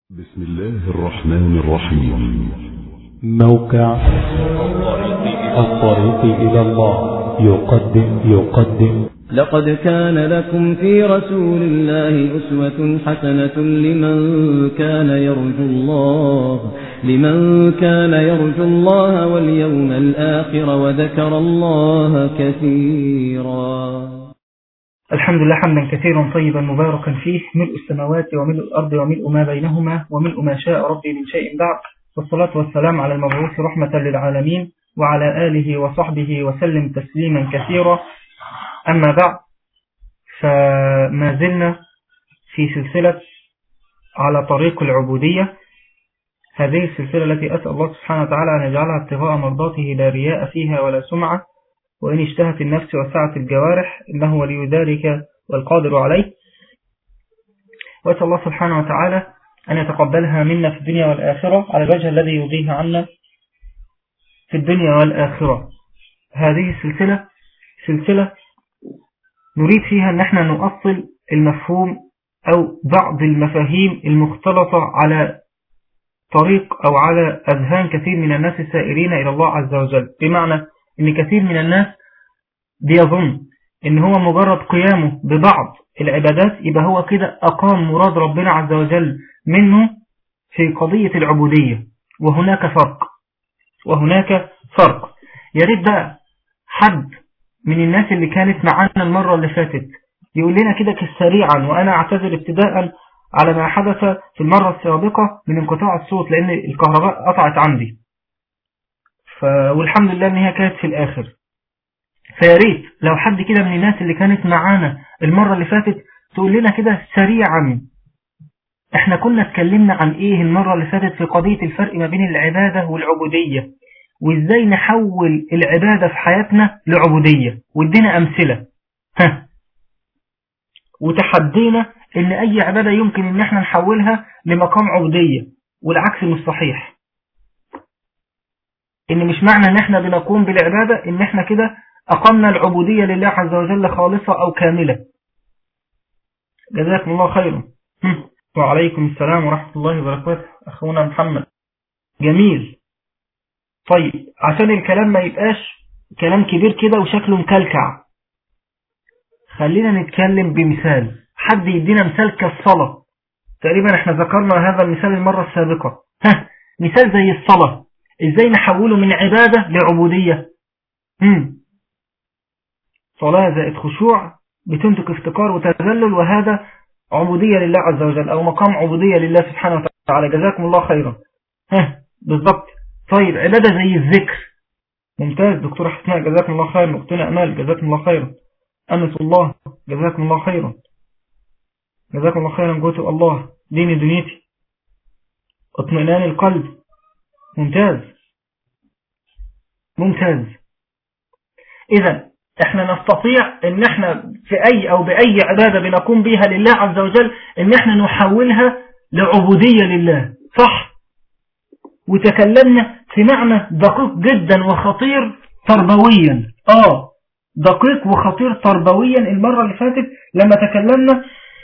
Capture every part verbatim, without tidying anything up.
بسم الله الرحمن الرحيم. موقع الطريق إلى الله يقدم يقدم لقد كان لكم في رسول الله أسوة حسنة لمن كان يرجو الله لمن كان يرجو الله واليوم الآخر وذكر الله كثيرا. الحمد لله حمدا كثيرا طيبا مباركا فيه، ملء السماوات وملء الأرض وملء ما بينهما وملء ما شاء ربي من شيء بعد، والصلاة والسلام على المبعوث رحمة للعالمين وعلى آله وصحبه وسلم تسليما كثيرا. أما بعد، فما زلنا في سلسلة على طريق العبودية، هذه السلسلة التي أسأل الله سبحانه وتعالى أن يجعلها ابتغاء مرضاته لا رياء فيها ولا سمعة، وإن اشتهت النفس وسعت الجوارح إنه ولي ذلك والقادر عليه. وأسأل الله سبحانه وتعالى أن يتقبلها منا في الدنيا والآخرة على الوجه الذي يرضيه عنا في الدنيا والآخرة. هذه السلسلة سلسلة نريد فيها أن احنا نؤصل المفهوم أو بعض المفاهيم المختلطة على طريق أو على أذهان كثير من الناس السائرين إلى الله عز وجل. بمعنى ان كثير من الناس بيظن ان هو مجرد قيامه ببعض العبادات يبقى هو كده اقام مراد ربنا عز وجل منه في قضية العبودية، وهناك فرق وهناك فرق يا ريت بقى حد من الناس اللي كانت معانا المرة اللي فاتت يقول لنا كده سريعا، وانا اعتذر ابتداء على ما حدث في المرة السابقة من انقطاع الصوت لان الكهرباء قطعت عندي، ف... والحمد لله ان هي كانت في الاخر. فياريت لو حد كده من الناس اللي كانت معانا المرة اللي فاتت تقول لنا كده سريعا احنا كنا اتكلمنا عن ايه المرة اللي فاتت في قضية الفرق ما بين العبادة والعبودية، وازاي نحول العبادة في حياتنا لعبودية، وادينا امثلة ها وتحدينا ان اي عبادة يمكن ان احنا نحولها لمقام عبودية، والعكس مش صحيح. ان مش معنى ان احنا بنقوم بالعبادة ان احنا كده اقمنا العبودية لله عز وجل خالصة او كاملة. جزاكم الله خيرا. وعليكم السلام ورحمة الله وبركاته اخونا محمد. جميل. طيب عشان الكلام ما يبقاش كلام كبير كده وشكله مكلكع، خلينا نتكلم بمثال. حد يدينا مثال كالصلاة. تقريبا احنا ذكرنا هذا المثال المرة السابقة. ها مثال زي الصلاة ازاي نحوله من عبادة لعبودية؟ هم. صلاة زائد خشوع بتنتج افتقار وتذلل، وهذا عبودية لله عز وجل او مقام عبودية لله سبحانه وتعالى. جزاكم الله خيرا. ها بالضبط. طيب عبادة زي الذكر. ممتاز دكتور حسناء جزاكم الله خيرا. اختنا امال جزاكم الله خيرا. انس الله جزاكم الله خيرا. جزاكم الله خيرا. قوة الله ديني دنيتي. اطمئنان القلب. ممتاز ممتاز. إذا احنا نستطيع ان احنا في اي او باي عبادة بنقوم بها لله عز وجل ان احنا نحولها لعبودية لله، صح؟ وتكلمنا في معنى دقيق جدا وخطير تربويا، اه دقيق وخطير تربويا المرة اللي فاتت لما تكلمنا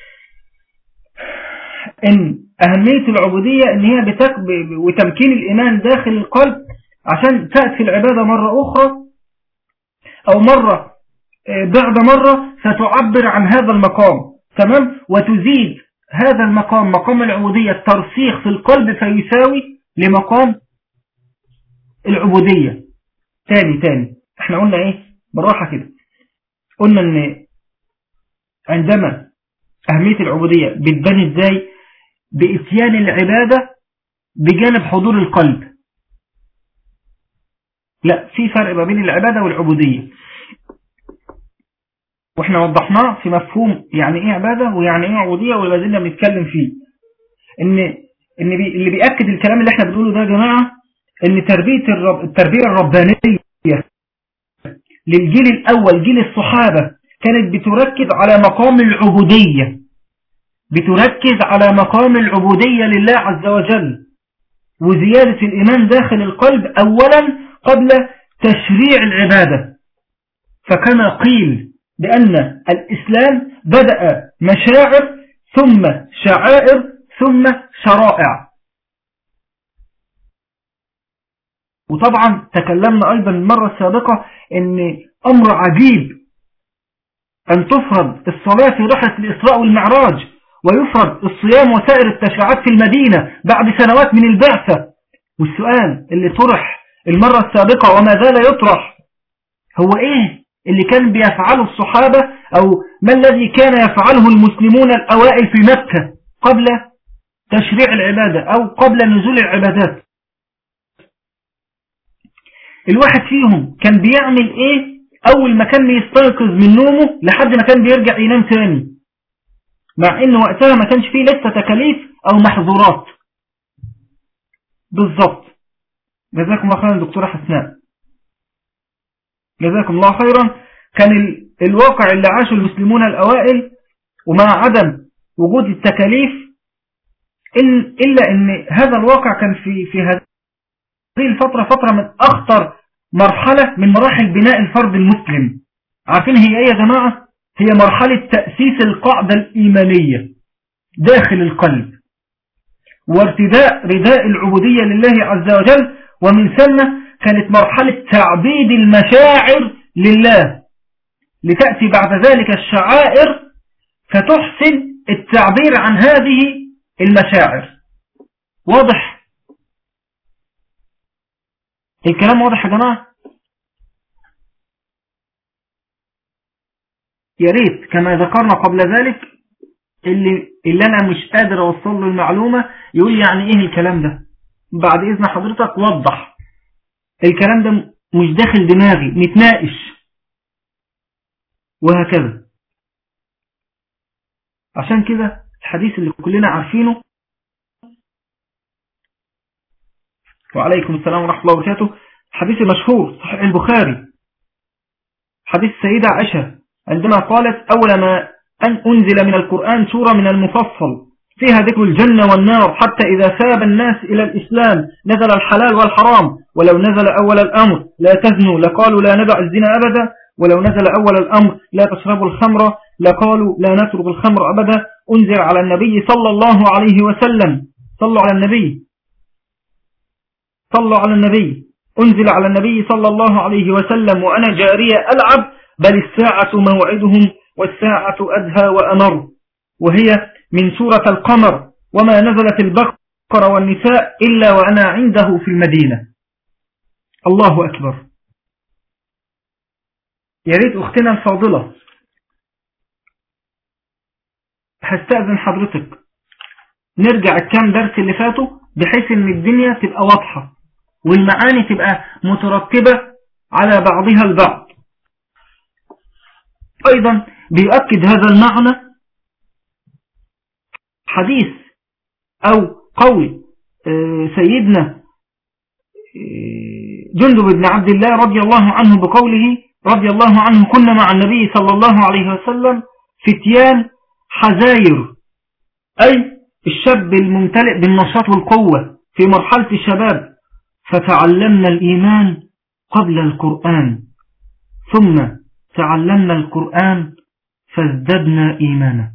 ان اهمية العبودية ان هي بتك... وتمكين الايمان داخل القلب عشان تأتي العبادة مرة اخرى او مرة بعد مرة ستعبر عن هذا المقام، تمام؟ وتزيد هذا المقام مقام العبودية ترسيخ في القلب فيساوي لمقام العبودية. تاني تاني احنا قلنا ايه بالراحة كده؟ قلنا ان عندما اهمية العبودية بتبان ازاي؟ بإتيان العبادة بجانب حضور القلب. لا، في فرق ما بين العبادة والعبودية، واحنا وضحناه في مفهوم يعني ايه عبادة ويعني ايه عبودية، ولا زلنا بنتكلم فيه. ان ان بي اللي بيأكد الكلام اللي احنا بنقوله ده يا جماعة ان تربية الرب التربية الربانية للجيل الاول جيل الصحابة كانت بتركز على مقام العبودية، بتركز على مقام العبودية لله عز وجل وزيادة الإيمان داخل القلب أولا قبل تشريع العبادة. فكان قيل بأن الإسلام بدأ مشاعر ثم شعائر ثم شرائع. وطبعا تكلمنا أيضا المرة السابقة أن أمر عجيب أن تفرض الصلاة في رحلة الإسراء والمعراج، ويفرض الصيام وسائر التشريعات في المدينة بعد سنوات من البعثة. والسؤال اللي طرح المرة السابقة وما زال يطرح هو إيه اللي كان بيفعله الصحابة، أو ما الذي كان يفعله المسلمون الأوائل في مكة قبل تشريع العبادة أو قبل نزول العبادات؟ الواحد فيهم كان بيعمل إيه أول ما كان يستيقظ من نومه لحد ما كان بيرجع ينام تاني، مع إنه وقتها ما كانش فيه لسه تكاليف أو محظورات؟ بالضبط. جزاكم الله خيرا دكتورة حسناء، جزاكم الله خيرا. كان ال... الواقع اللي عاشه المسلمون الأوائل ومع عدم وجود التكاليف إن... إلا أن هذا الواقع كان في في هذه الفترة فترة من أخطر مرحلة من مراحل بناء الفرد المسلم. عارفين هي إيه يا جماعة؟ هي مرحلة تأسيس القاعدة الإيمانية داخل القلب، وارتداء رداء العبودية لله عز وجل، ومن ثم كانت مرحلة تعبيد المشاعر لله، لتأتي بعد ذلك الشعائر فتحسن التعبير عن هذه المشاعر. واضح الكلام؟ واضح يا جماعة؟ يا ريت كما ذكرنا قبل ذلك اللي, اللي أنا مش قادر أوصل له المعلومة يقول يعني إيه الكلام ده، بعد إذن حضرتك وضح الكلام ده مش داخل دماغي، نتناقش وهكذا. عشان كده الحديث اللي كلنا عارفينه، وعليكم السلام ورحمة الله وبركاته، حديث مشهور صحيح البخاري، حديث السيدة عائشة عندما قالت أول ما أن أنزل من القرآن سورة من المفصل فيها ذكر الجنة والنار، حتى إذا ثاب الناس إلى الإسلام نزل الحلال والحرام، ولو نزل أول الأمر لا تزنوا لقالوا لا ندع الزنا أبدا، ولو نزل أول الأمر لا تشربوا الخمر لقالوا لا نترك الخمر أبدا. أنزل على النبي صلى الله عليه وسلم، صلوا على النبي صلوا على النبي أنزل على النبي صلى الله عليه وسلم وأنا جارية ألعب، بل الساعة موعدهم والساعة أدهى وأمر، وهي من سورة القمر، وما نزلت البقرة والنساء إلا وأنا عنده في المدينة. الله أكبر. يا ريت أختنا الفاضلة هستأذن حضرتك نرجع الكام درس اللي فاتوا بحيث ان الدنيا تبقى واضحة والمعاني تبقى متركبة على بعضها البعض. أيضا بيؤكد هذا المعنى حديث أو قول سيدنا جندب بن عبد الله رضي الله عنه بقوله رضي الله عنه كنا مع النبي صلى الله عليه وسلم فتيان حزاير، أي الشاب الممتلئ بالنشاط والقوة في مرحلة الشباب، فتعلمنا الإيمان قبل القرآن ثم تعلمنا القرآن فازددنا إيمانا.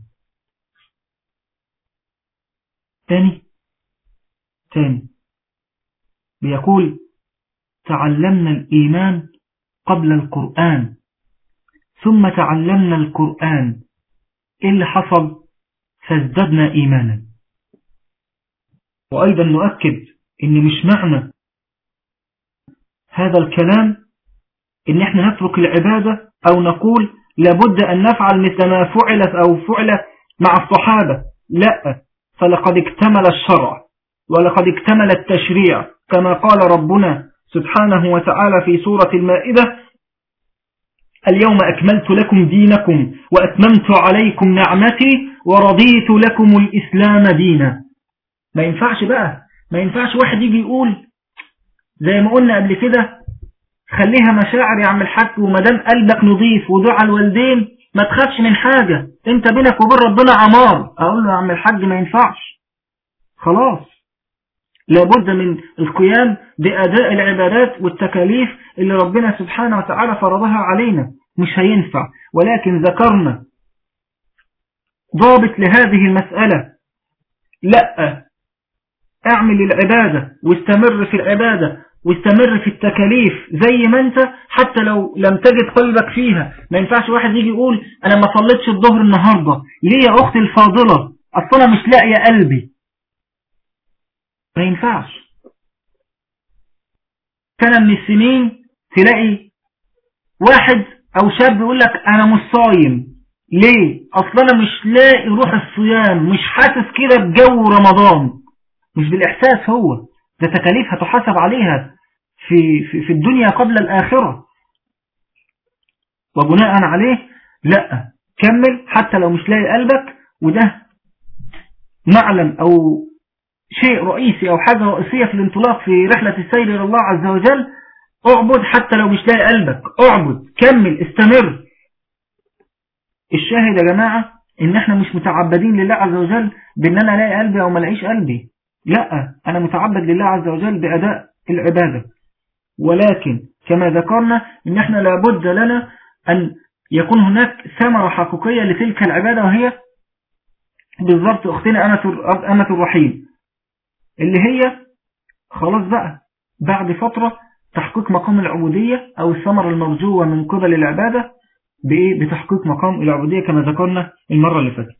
تاني تاني بيقول تعلمنا الإيمان قبل القرآن ثم تعلمنا القرآن، إيه اللي حصل؟ فازددنا إيمانا. وأيضا نؤكد إن مش معنى هذا الكلام إن احنا نترك العبادة أو نقول لابد أن نفعل مثل ما فعلت أو فعل مع الصحابة، لا، فلقد اكتمل الشرع ولقد اكتمل التشريع كما قال ربنا سبحانه وتعالى في سورة المائدة اليوم أكملت لكم دينكم وأتممت عليكم نعمتي ورضيت لكم الإسلام دينا. ما ينفعش بقى، ما ينفعش واحد يجي يقول زي ما قلنا قبل كده خليها مشاعر يا عم الحاج، ومدام قلبك نظيف ودعاء الوالدين ما تخافش من حاجة، انت بينك وبين ربنا عمار. اقول له يا عم الحاج ما ينفعش، خلاص لابد من القيام بأداء العبادات والتكاليف اللي ربنا سبحانه وتعالى فرضها علينا، مش هينفع. ولكن ذكرنا ضابط لهذه المسألة لا، اعمل العبادة واستمر في العبادة واستمر في التكاليف زي ما انت، حتى لو لم تجد قلبك فيها. ما ينفعش واحد يجي يقول انا ما صليتش الظهر النهاردة ليه يا اختي الفاضلة، اصلا مش لاقيه قلبي. ما ينفعش. سنة من السنين تلاقي واحد او شاب يقول لك انا مش صايم ليه، اصلا مش لاقي روح الصيام، مش حاسس كده بجو رمضان. مش بالاحساس، هو ده تكاليف هتحاسب عليها في, في, في الدنيا قبل الاخرة. وبناء عليه لا، كمل حتى لو مش لاقي قلبك. وده معلم او شيء رئيسي او حاجة رئيسية في الانطلاق في رحلة السير الى الله عز وجل. اعبد حتى لو مش لاقي قلبك، اعبد، كمل، استمر. الشاهد يا جماعة ان احنا مش متعبدين لله عز وجل بان انا الاقي قلبي او ما الاقيش قلبي. لا، انا متعبد لله عز وجل باداء العبادة. ولكن كما ذكرنا ان احنا لابد لنا ان يكون هناك ثمرة حقيقية لتلك العبادة، وهي بالضبط اختنا أمة الرحيم، اللي هي خلاص بقى بعد فترة تحقيق مقام العبودية او الثمرة المرجوة من قبل العبادة بإيه؟ بتحقيق مقام العبودية كما ذكرنا المرة اللي فاتت.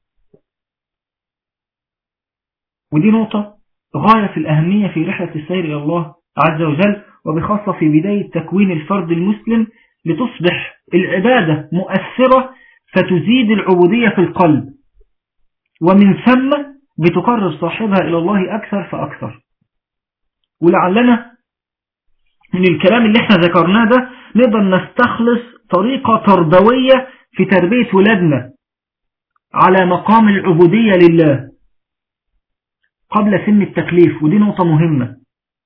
ودي نقطة غاية في الأهمية في رحلة السير إلى الله عز وجل، وبخاصة في بداية تكوين الفرد المسلم لتصبح العبادة مؤثرة فتزيد العبودية في القلب، ومن ثم بتقرب صاحبها إلى الله أكثر فأكثر. ولعلنا من الكلام اللي احنا ذكرناه ده نقدر نستخلص طريقة تربوية في تربية ولادنا على مقام العبودية لله قبل سن التكليف. ودي نقطة مهمة.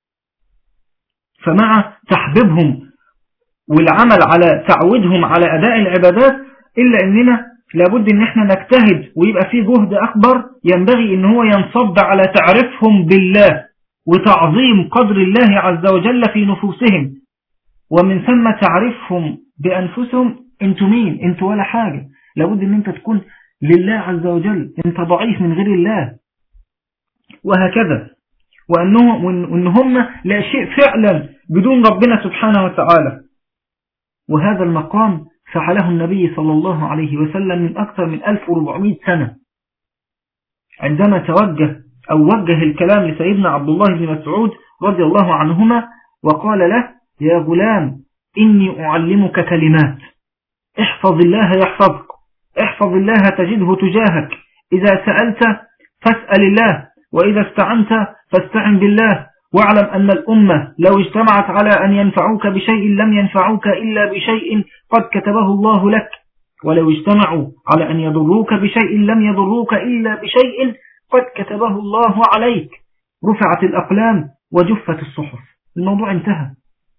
فمع تحبيبهم والعمل على تعودهم على أداء العبادات، إلا أننا لابد أن احنا نجتهد ويبقى فيه جهد أكبر ينبغي أن هو ينصب على تعرفهم بالله وتعظيم قدر الله عز وجل في نفوسهم، ومن ثم تعرفهم بأنفسهم. انتوا مين؟ انتوا ولا حاجة. لابد أن انت تكون لله عز وجل، انت ضعيف من غير الله، وهكذا. وأنهم وإن هم لا شيء فعلا بدون ربنا سبحانه وتعالى. وهذا المقام فعله النبي صلى الله عليه وسلم من أكثر من ألف وأربعمائة سنة، عندما توجه أو وجه الكلام لسيدنا عبد الله بن مسعود رضي الله عنهما وقال له: يا غلام إني أعلمك كلمات، احفظ الله يحفظك، احفظ الله تجده تجاهك، إذا سألت فاسأل الله، وإذا استعنت فاستعن بالله، واعلم أن الأمة لو اجتمعت على أن ينفعوك بشيء لم ينفعوك إلا بشيء قد كتبه الله لك، ولو اجتمعوا على أن يضروك بشيء لم يضروك إلا بشيء قد كتبه الله عليك، رفعت الأقلام وجفت الصحف. الموضوع انتهى.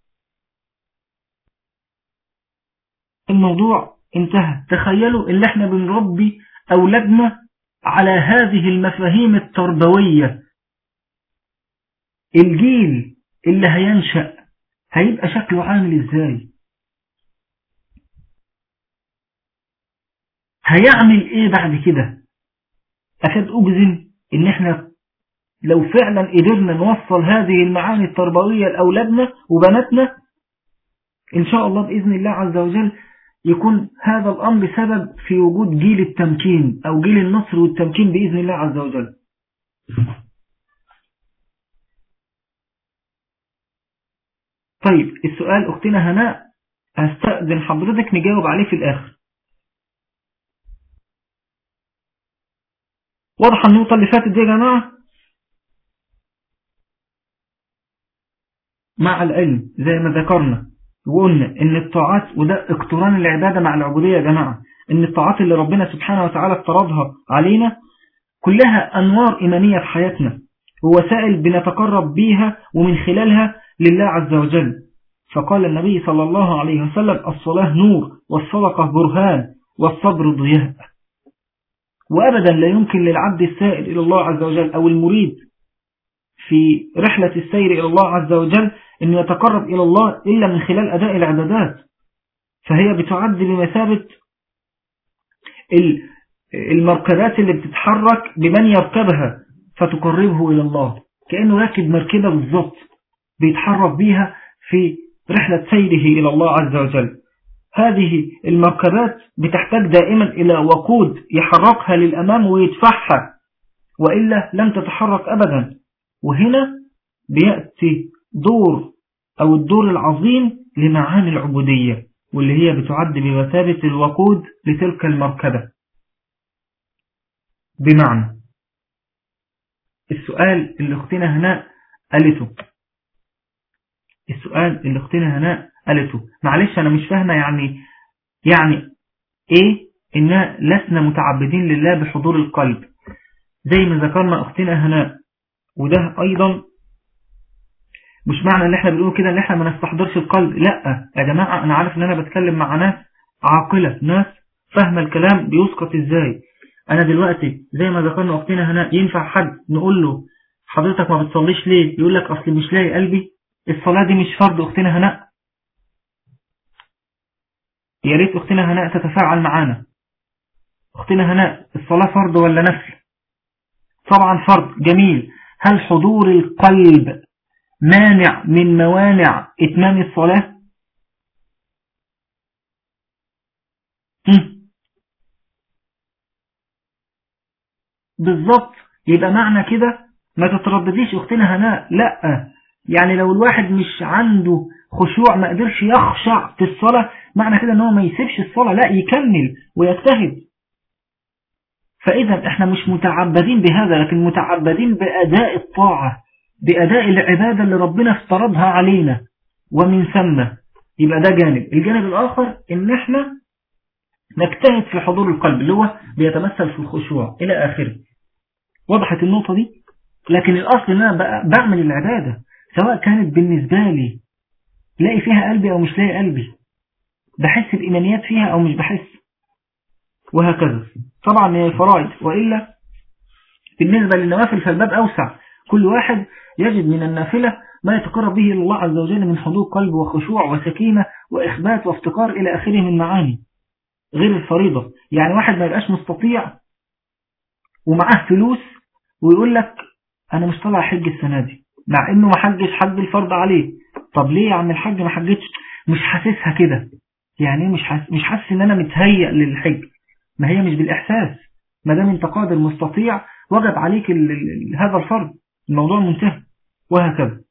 الموضوع انتهى. تخيلوا ان احنا بنربي أولادنا على هذه المفاهيم التربوية. الجيل اللي هينشأ هيبقى شكله عامل ازاي؟ هيعمل ايه بعد كده؟ أكاد أجزم ان احنا لو فعلا قدرنا نوصل هذه المعاني التربوية لأولادنا وبناتنا، إن شاء الله بإذن الله عز وجل يكون هذا الأمر سبب في وجود جيل التمكين أو جيل النصر والتمكين بإذن الله عز وجل. طيب السؤال أختنا هناء هستأذن حضرتك نجاوب عليه في الآخر. واضح النقطة اللي فاتت دي يا جماعة؟ مع العلم زي ما ذكرنا وقلنا ان الطاعات، وده اقتران العبادة مع العبودية يا جماعة، ان الطاعات اللي ربنا سبحانه وتعالى افترضها علينا كلها انوار ايمانية في حياتنا ووسائل بنتقرب بيها ومن خلالها لله عز وجل. فقال النبي صلى الله عليه وسلم: الصلاة نور، والصدقة برهان، والصبر ضياء. وابدا لا يمكن للعبد السائر الى الله عز وجل او المريد في رحلة السير إلى الله عز وجل أن يتقرب إلى الله إلا من خلال أداء العبادات، فهي بتعد بمثابة المركبات اللي بتتحرك بمن يركبها، فتقربه إلى الله، كأنه راكب مركبة بالضبط بيتحرك بيها في رحلة سيره إلى الله عز وجل. هذه المركبات بتحتاج دائما إلى وقود يحركها للأمام ويدفعها، وإلا لن تتحرك أبدا. وهنا بيأتي دور أو الدور العظيم لمعاني العبودية، واللي هي بتعد بمثابة الوقود لتلك المركبة. بمعنى السؤال اللي اختنا هناء قالته السؤال اللي اختنا هناء قالته معلش أنا مش فاهمة يعني يعني إيه إننا لسنا متعبدين لله بحضور القلب زي ما ذكرنا أختنا هناء. وده أيضا مش معنى ان احنا بنقول كده ان احنا ما نستحضرش القلب. لا يا جماعة، انا عارف ان انا بتكلم مع ناس عاقلة، ناس فاهمة الكلام بيسقط ازاي. انا دلوقتي زي ما ذكرنا اختنا هنا، ينفع حد نقول له حضرتك ما بتصليش ليه؟ يقول لك اصل مش لاقي قلبي. الصلاة دي مش فرض اختنا هنا. يا ريت اختنا هنا تتفاعل معانا. اختنا هنا، الصلاة فرض ولا نفل؟ طبعا فرض. جميل. هل حضور القلب مانع من موانع إتمام الصلاة؟ بالضبط. يبقى معنى كده ما تتردديش اختنا هناء. لا، يعني لو الواحد مش عنده خشوع ما قدرش يخشع في الصلاة، معنى كده ان هو ما يسيبش الصلاة، لا يكمل ويجتهد. فإذا احنا مش متعبدين بهذا، لكن متعبدين بأداء الطاعة، بأداء العبادة اللي ربنا افترضها علينا. ومن ثم يبقى ده جانب. الجانب الآخر ان احنا نجتهد في حضور القلب اللي هو بيتمثل في الخشوع إلى آخره. وضحت النقطة دي؟ لكن الأصل ان انا بعمل العبادة سواء كانت بالنسبة لي لاقي فيها قلبي أو مش لاقي قلبي، بحس بإيمانيات فيها أو مش بحس، وهكذا. طبعا هي فرائض، وإلا بالنسبة للنوافل فالباب أوسع. كل واحد يجد من النافلة ما يتقرب به إلى الله عز وجل من حضور قلب وخشوع وسكينة وإخبات وافتقار إلى آخره من معاني، غير الفريضة. يعني واحد ما يبقاش مستطيع ومعاه فلوس ويقول لك أنا مش طالع حج السنة دي، مع إنه ما حجش حج الفرض عليه. طب ليه يا عم الحج ما حجتش؟ مش حاسسها كده. يعني مش حاسس مش حاسس إن أنا متهيأ للحج. ما هي مش بالإحساس. ما دام أنت قادر مستطيع وجب عليك ال ال هذا الفرض، الموضوع منتهي، وهكذا.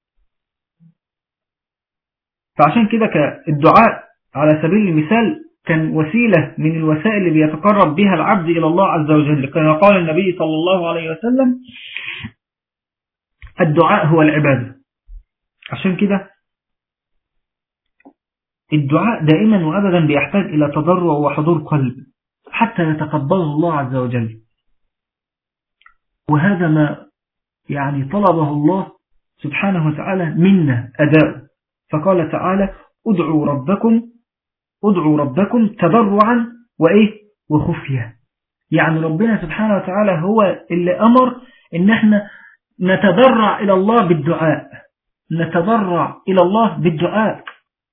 فعشان كده الدعاء على سبيل المثال كان وسيلة من الوسائل اللي بيتقرب بها العبد إلى الله عز وجل. كما قال النبي صلى الله عليه وسلم الدعاء هو العبادة. عشان كده الدعاء دائما وأبدا بيحتاج إلى تضرع وحضور قلب حتى يتقبله الله عز وجل. وهذا ما يعني طلبه الله سبحانه وتعالى منا أداء. فقال تعالى ادعوا ربكم ادعوا ربكم تضرعا وإيه وخفية. يعني ربنا سبحانه وتعالى هو اللي أمر إن احنا نتضرع إلى الله بالدعاء، نتضرع إلى الله بالدعاء.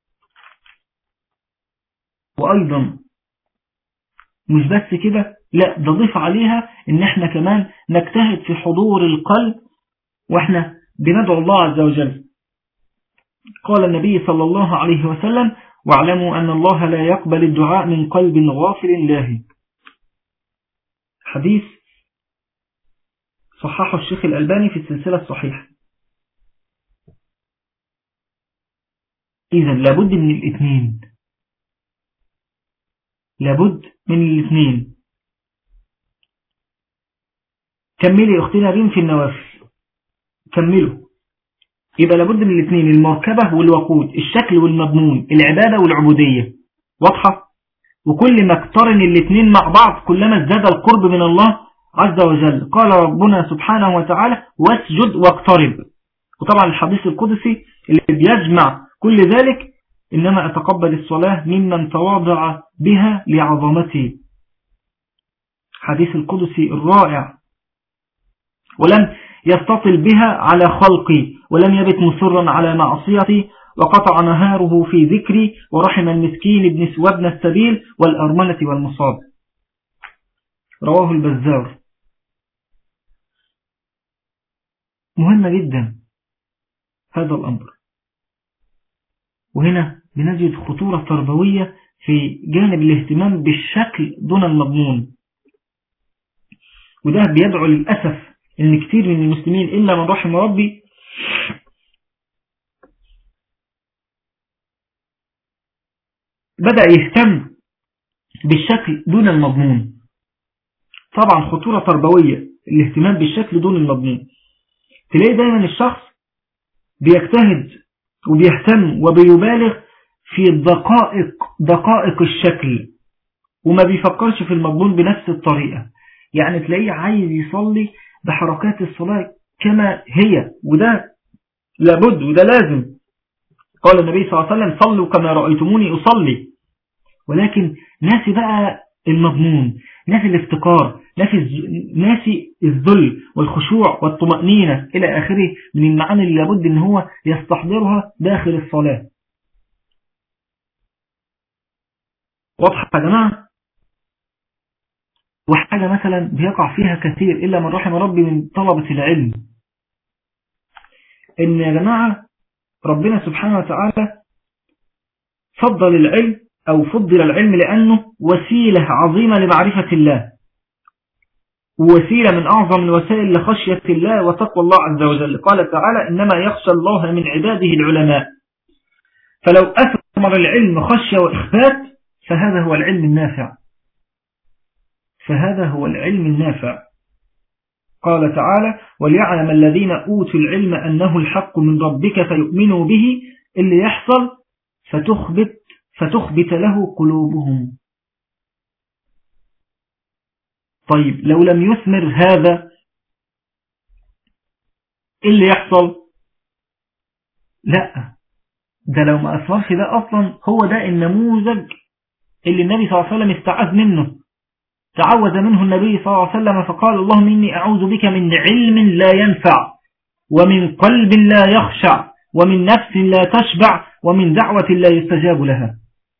وأيضا مش بس كده، لا ده ضيف عليها إن احنا كمان نجتهد في حضور القلب واحنا بندعو الله عز وجل. قال النبي صلى الله عليه وسلم واعلموا أن الله لا يقبل الدعاء من قلب غافل لاهٍ. حديث صححه الشيخ الألباني في السلسلة الصحيحة. إذن لابد من الاثنين، لابد من الاثنين. كملي أختنا ريم في النوافل، كملوا. يبقى لابد من الاثنين، المركبة والوقود، الشكل والمضمون، العبادة والعبودية. واضحة؟ وكل ما اقترن الاثنين مع بعض كلما ازداد القرب من الله عز وجل. قال ربنا سبحانه وتعالى واسجد واقترب. وطبعا الحديث القدسي اللي بيجمع كل ذلك إنما أتقبل الصلاة ممن تواضع بها لعظمته. حديث القدسي الرائع. ولم يستطل بها على خلقي ولم يبت مصرا على معصيتي وقطع نهاره في ذكري ورحم المسكين ابن وابن السبيل والأرملة والمصاب. رواه البزار. مهمة جدا هذا الأمر. وهنا بنجد خطورة تربوية في جانب الاهتمام بالشكل دون المضمون، وده بيدعو للأسف ان كتير من المسلمين إلا من رحم ربي بدأ يهتم بالشكل دون المضمون. طبعا خطورة تربوية الاهتمام بالشكل دون المضمون. تلاقي دايما الشخص بيجتهد وبيهتم وبيبالغ في دقائق دقائق الشكل وما بيفكرش في المضمون بنفس الطريقة. يعني تلاقيه عايز يصلي بحركات الصلاة كما هي، وده لابد وده لازم. قال النبي صلى الله عليه وسلم صلوا كما رأيتموني أصلي. ولكن ناسي بقى المضمون، ناسي الافتقار، ناسي الذل والخشوع والطمأنينة إلى آخره من المعاني اللي لابد أن هو يستحضرها داخل الصلاة. واضحة يا جماعة؟ وحاجة مثلا بيقع فيها كثير إلا من رحم ربي من طلبة العلم، إن يا جماعة ربنا سبحانه وتعالى فضل العلم أو فضل العلم لأنه وسيلة عظيمة لمعرفة الله، ووسيلة من أعظم الوسائل لخشية الله وتقوى الله عز وجل. قال تعالى إنما يخشى الله من عباده العلماء. فلو أثمر العلم خشية وإخبات فهذا هو العلم النافع، فهذا هو العلم النافع. قال تعالى وليعلم الذين أوتوا العلم أنه الحق من ربك فيؤمنوا به، اللي يحصل فتخبت, فتخبت له قلوبهم. طيب لو لم يثمر هذا اللي يحصل؟ لا، ده لو ما أثمرش ده أصلا هو ده النموذج اللي النبي صلى الله عليه وسلم استعاذ منه، تعوذ منه النبي صلى الله عليه وسلم فقال اللهم إني أعوذ بك من علم لا ينفع ومن قلب لا يخشع ومن نفس لا تشبع ومن دعوة لا يستجاب لها.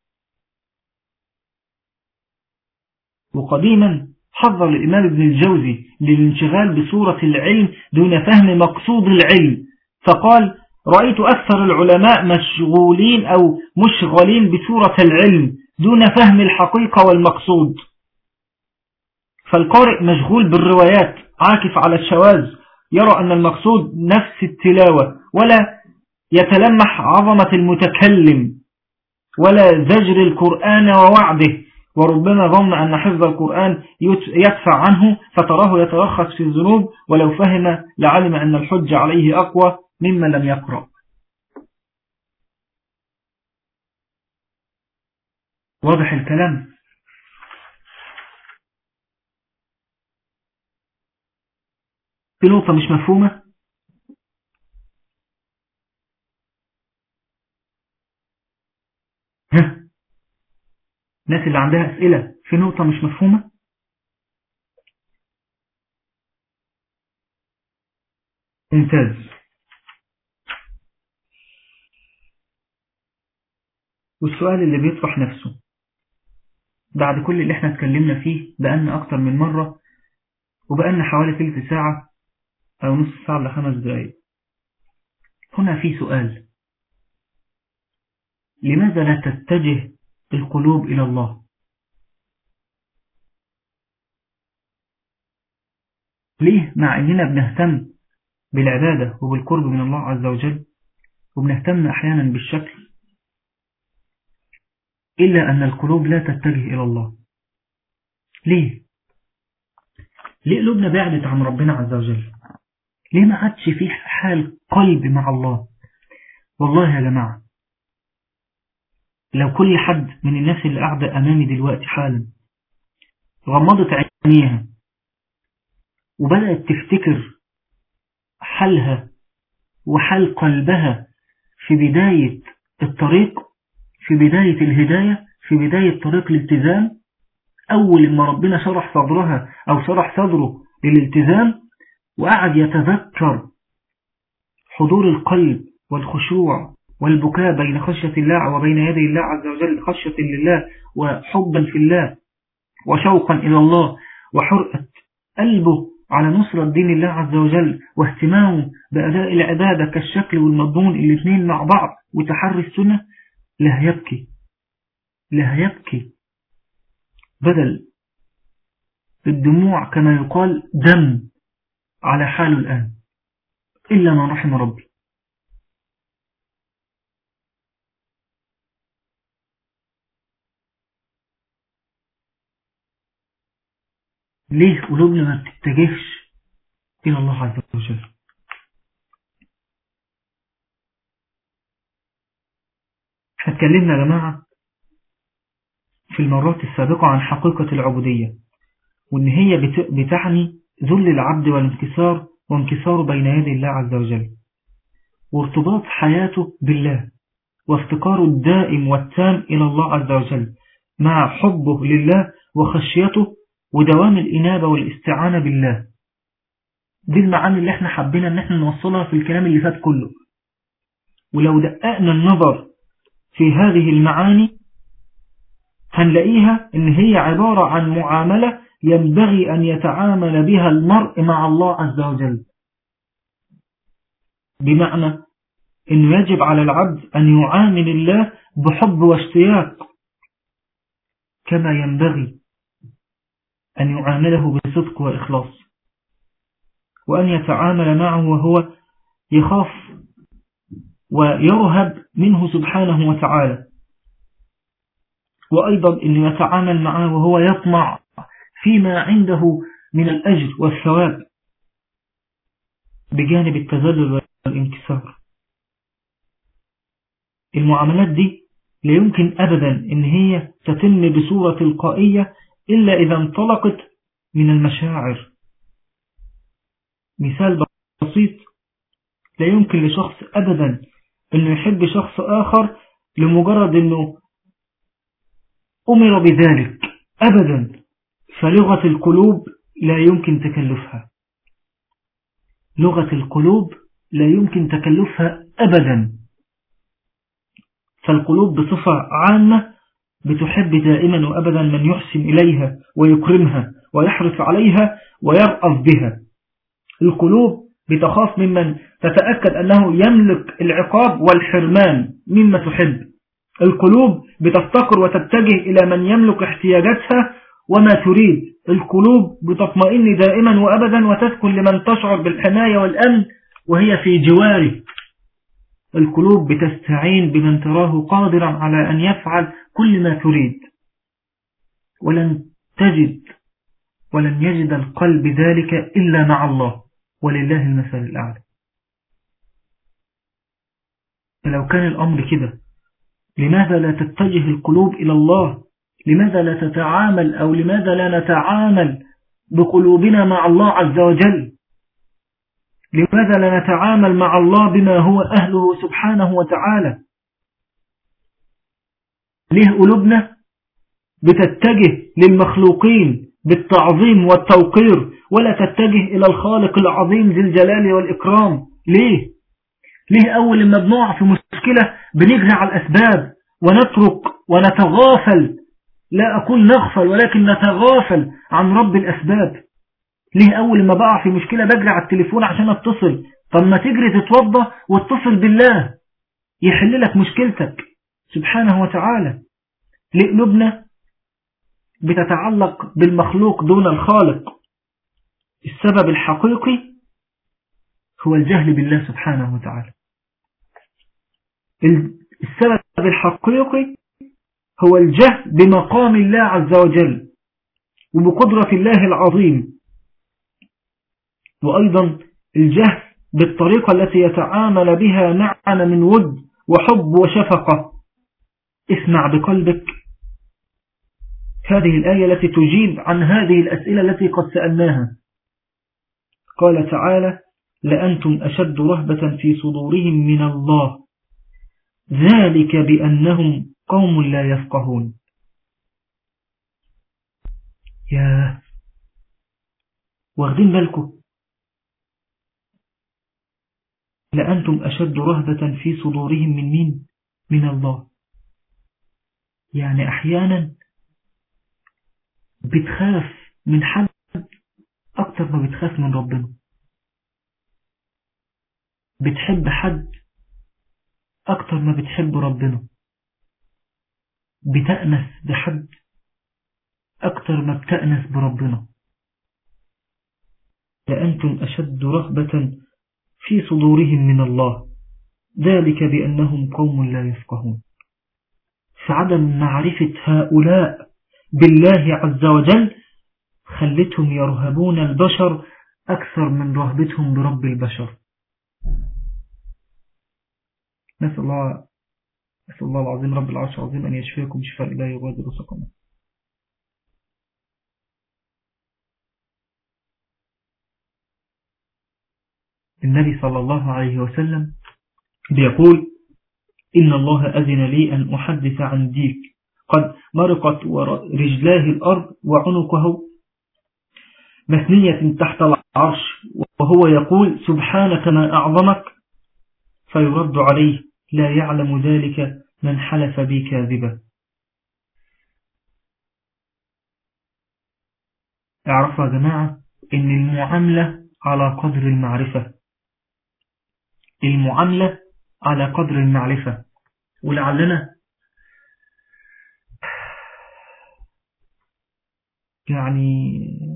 وقديما حذر الإمام ابن الجوزي للانشغال بصورة العلم دون فهم مقصود العلم، فقال رأيت أكثر العلماء مشغولين أو مشغولين بصورة العلم دون فهم الحقيقة والمقصود. فالقارئ مشغول بالروايات عاكف على الشواذ، يرى أن المقصود نفس التلاوة ولا يتلمح عظمة المتكلم ولا زجر القرآن ووعده، وربما ظن أن حفظ القرآن يدفع عنه فتراه يترخص في الذنوب، ولو فهم لعلم أن الحج عليه أقوى مما لم يقرأ. واضح الكلام؟ في نقطة مش مفهومة؟ ها؟ الناس اللي عندها أسئلة في نقطة مش مفهومة؟ ممتاز. والسؤال اللي بيطرح نفسه بعد كل اللي احنا اتكلمنا فيه بقالنا أكتر من مرة، وبقالنا حوالي ثلث ساعة أو نصف ساعة لخمس دقائق، هنا في سؤال: لماذا لا تتجه القلوب إلى الله؟ ليه مع أننا بنهتم بالعبادة وبالقرب من الله عز وجل وبنهتم أحيانا بالشكل، إلا أن القلوب لا تتجه إلى الله؟ ليه؟ ليه قلوبنا بعدت عن ربنا عز وجل؟ ليه ما عادش فيه حال قلب مع الله؟ والله يا جماعة لو كل حد من الناس اللي قاعدة أمامي دلوقتي حالا غمضت عينيها وبدأت تفتكر حالها وحال قلبها في بداية الطريق، في بداية الهداية، في بداية طريق الالتزام، أول ما ربنا شرح صدرها أو شرح صدره للالتزام، وقعد يتذكر حضور القلب والخشوع والبكاء بين خشية الله وبين يدي الله عز وجل، خشية لله وحبا في الله وشوقا إلى الله، وحرقة قلبه على نصرة دين الله عز وجل واهتمامه بأداء العبادة كالشكل والمضمون الاثنين مع بعض وتحري السنة، لا يبكي لا يبكي بدل الدموع كما يقال دم على حاله الآن إلا ما رحم ربي. ليه قلوبنا ما بتتجهش إلى الله عز وجل؟ احنا اتكلمنا يا جماعة في المرات السابقة عن حقيقة العبودية، وإن هي بتعني ذل العبد والانكسار وانكساره بين يدي الله عز وجل، وارتباط حياته بالله، وافتقاره الدائم والتام إلى الله عز وجل مع حبه لله وخشيته ودوام الإنابة والاستعانة بالله. دي المعاني اللي احنا حبينا ان احنا نوصلها في الكلام اللي فات كله. ولو دققنا النظر في هذه المعاني هنلاقيها ان هي عبارة عن معاملة ينبغي ان يتعامل بها المرء مع الله عز وجل، بمعنى انه يجب على العبد ان يعامل الله بحب واشتياق كما ينبغي أن يعامله بصدق وإخلاص، وأن يتعامل معه وهو يخاف ويرهب منه سبحانه وتعالى، وأيضا أن يتعامل معه وهو يطمع فيما عنده من الأجر والثواب بجانب التذلل والانكسار. المعاملات دي لا يمكن أبدا أن هي تتم بصورة تلقائية إلا إذا انطلقت من المشاعر. مثال بسيط، لا يمكن لشخص أبدا أنه يحب شخص آخر لمجرد أنه أمر بذلك أبدا، فلغة القلوب لا يمكن تكلفها، لغة القلوب لا يمكن تكلفها أبدا. فالقلوب بصفة عامة بتحب دائما وأبدا من يحسن إليها ويكرمها ويحرص عليها ويرأف بها. القلوب بتخاف ممن تتأكد أنه يملك العقاب والحرمان مما تحب. القلوب بتفتقر وتتجه إلى من يملك احتياجاتها وما تريد. القلوب بتطمئن دائما وأبدا وتسكن لمن تشعر بالحماية والأمن وهي في جواره. القلوب بتستعين بمن تراه قادرا على أن يفعل كل ما تريد، ولن تجد ولن يجد القلب ذلك إلا مع الله، ولله المثل الأعلى. فلو كان الأمر كده، لماذا لا تتجه القلوب إلى الله؟ لماذا لا تتعامل أو لماذا لا نتعامل بقلوبنا مع الله عز وجل؟ لماذا لا نتعامل مع الله بما هو أهله سبحانه وتعالى؟ ليه قلوبنا بتتجه للمخلوقين بالتعظيم والتوقير ولا تتجه إلى الخالق العظيم ذي الجلال والإكرام؟ ليه؟ ليه أول لما بنقع في مشكلة بنجري على الأسباب ونترك ونتغافل، لا أقول نغفل ولكن نتغافل عن رب الأسباب؟ ليه أول لما بقع في مشكلة بجري على التليفون عشان اتصل؟ طب ما تجري تتوضى واتصل بالله يحل لك مشكلتك سبحانه وتعالى. ليه قلوبنا بتتعلق بالمخلوق دون الخالق؟ السبب الحقيقي هو الجهل بالله سبحانه وتعالى. السبب الحقيقي هو الجهل بمقام الله عز وجل وبقدرة الله العظيم، وأيضا الجهل بالطريقة التي يتعامل بها معنا من ود وحب وشفقة. اسمع بقلبك هذه الآية التي تجيب عن هذه الأسئلة التي قد سألناها. قال تعالى: لأنتم أشد رهبة في صدورهم من الله ذلك بأنهم قوم لا يفقهون. يا واخدين بالكم؟ لأنتم أشد رهبة في صدورهم من مين؟ من الله. يعني أحيانا بتخاف من حد أكثر أكتر ما بتخاف من ربنا، بتحب حد أكتر ما بتحب ربنا، بتأنس بحد أكتر ما بتأنس بربنا. لأنتم أشد رهبة في صدورهم من الله، ذلك بأنهم قوم لا يفقهون. فعدم معرفة هؤلاء بالله عز وجل خلتهم يرهبون البشر أكثر من رهبتهم برب البشر. نسأل الله نسأل الله العظيم رب العرش العظيم أن يشفيكم شفاء لا يغادر سقما. النبي صلى الله عليه وسلم بيقول: إن الله أذن لي أن أحدث عن ديك قد مرقت رجلاه الأرض وعنقه مثنية تحت العرش، وهو يقول: سبحانك ما أعظمك، فيرد عليه: لا يعلم ذلك من حلف بي كاذبا. اعرفوا يا جماعة إن المعاملة على قدر المعرفة، المعاملة على قدر المعرفة. ولعلنا يعني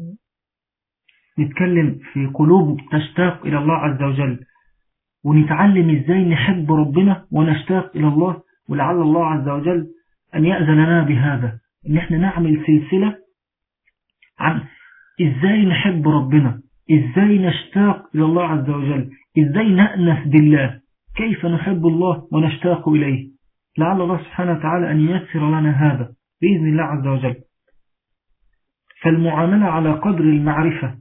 نتكلم في قلوب تشتاق إلى الله عز وجل، ونتعلم إزاي نحب ربنا ونشتاق إلى الله. ولعل الله عز وجل أن يأذن لنا بهذا، إن احنا نعمل سلسلة عن إزاي نحب ربنا، إزاي نشتاق إلى الله عز وجل، إزاي نأنس بالله، كيف نحب الله ونشتاق إليه. لعل الله سبحانه وتعالى أن ييسر لنا هذا بإذن الله عز وجل. فالمعاملة على قدر المعرفة.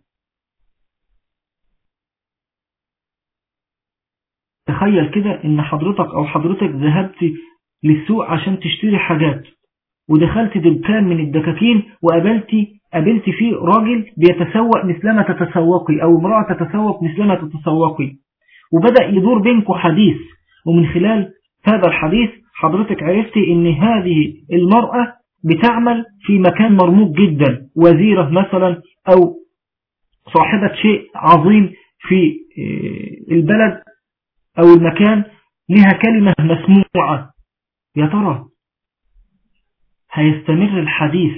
تخيل كده إن حضرتك أو حضرتك ذهبت للسوق عشان تشتري حاجات، ودخلت دكان من الدكاكين وقابلتي قابلت فيه راجل بيتسوق مثلما تتسوقي، أو امرأة تتسوق مثلما تتسوقي، وبدأ يدور بينكم حديث، ومن خلال هذا الحديث حضرتك عرفتي إن هذه المرأة بتعمل في مكان مرموق جدا، وزيرة مثلا أو صاحبة شيء عظيم في البلد أو المكان، لها كلمة مسموعة. يا ترى هيستمر الحديث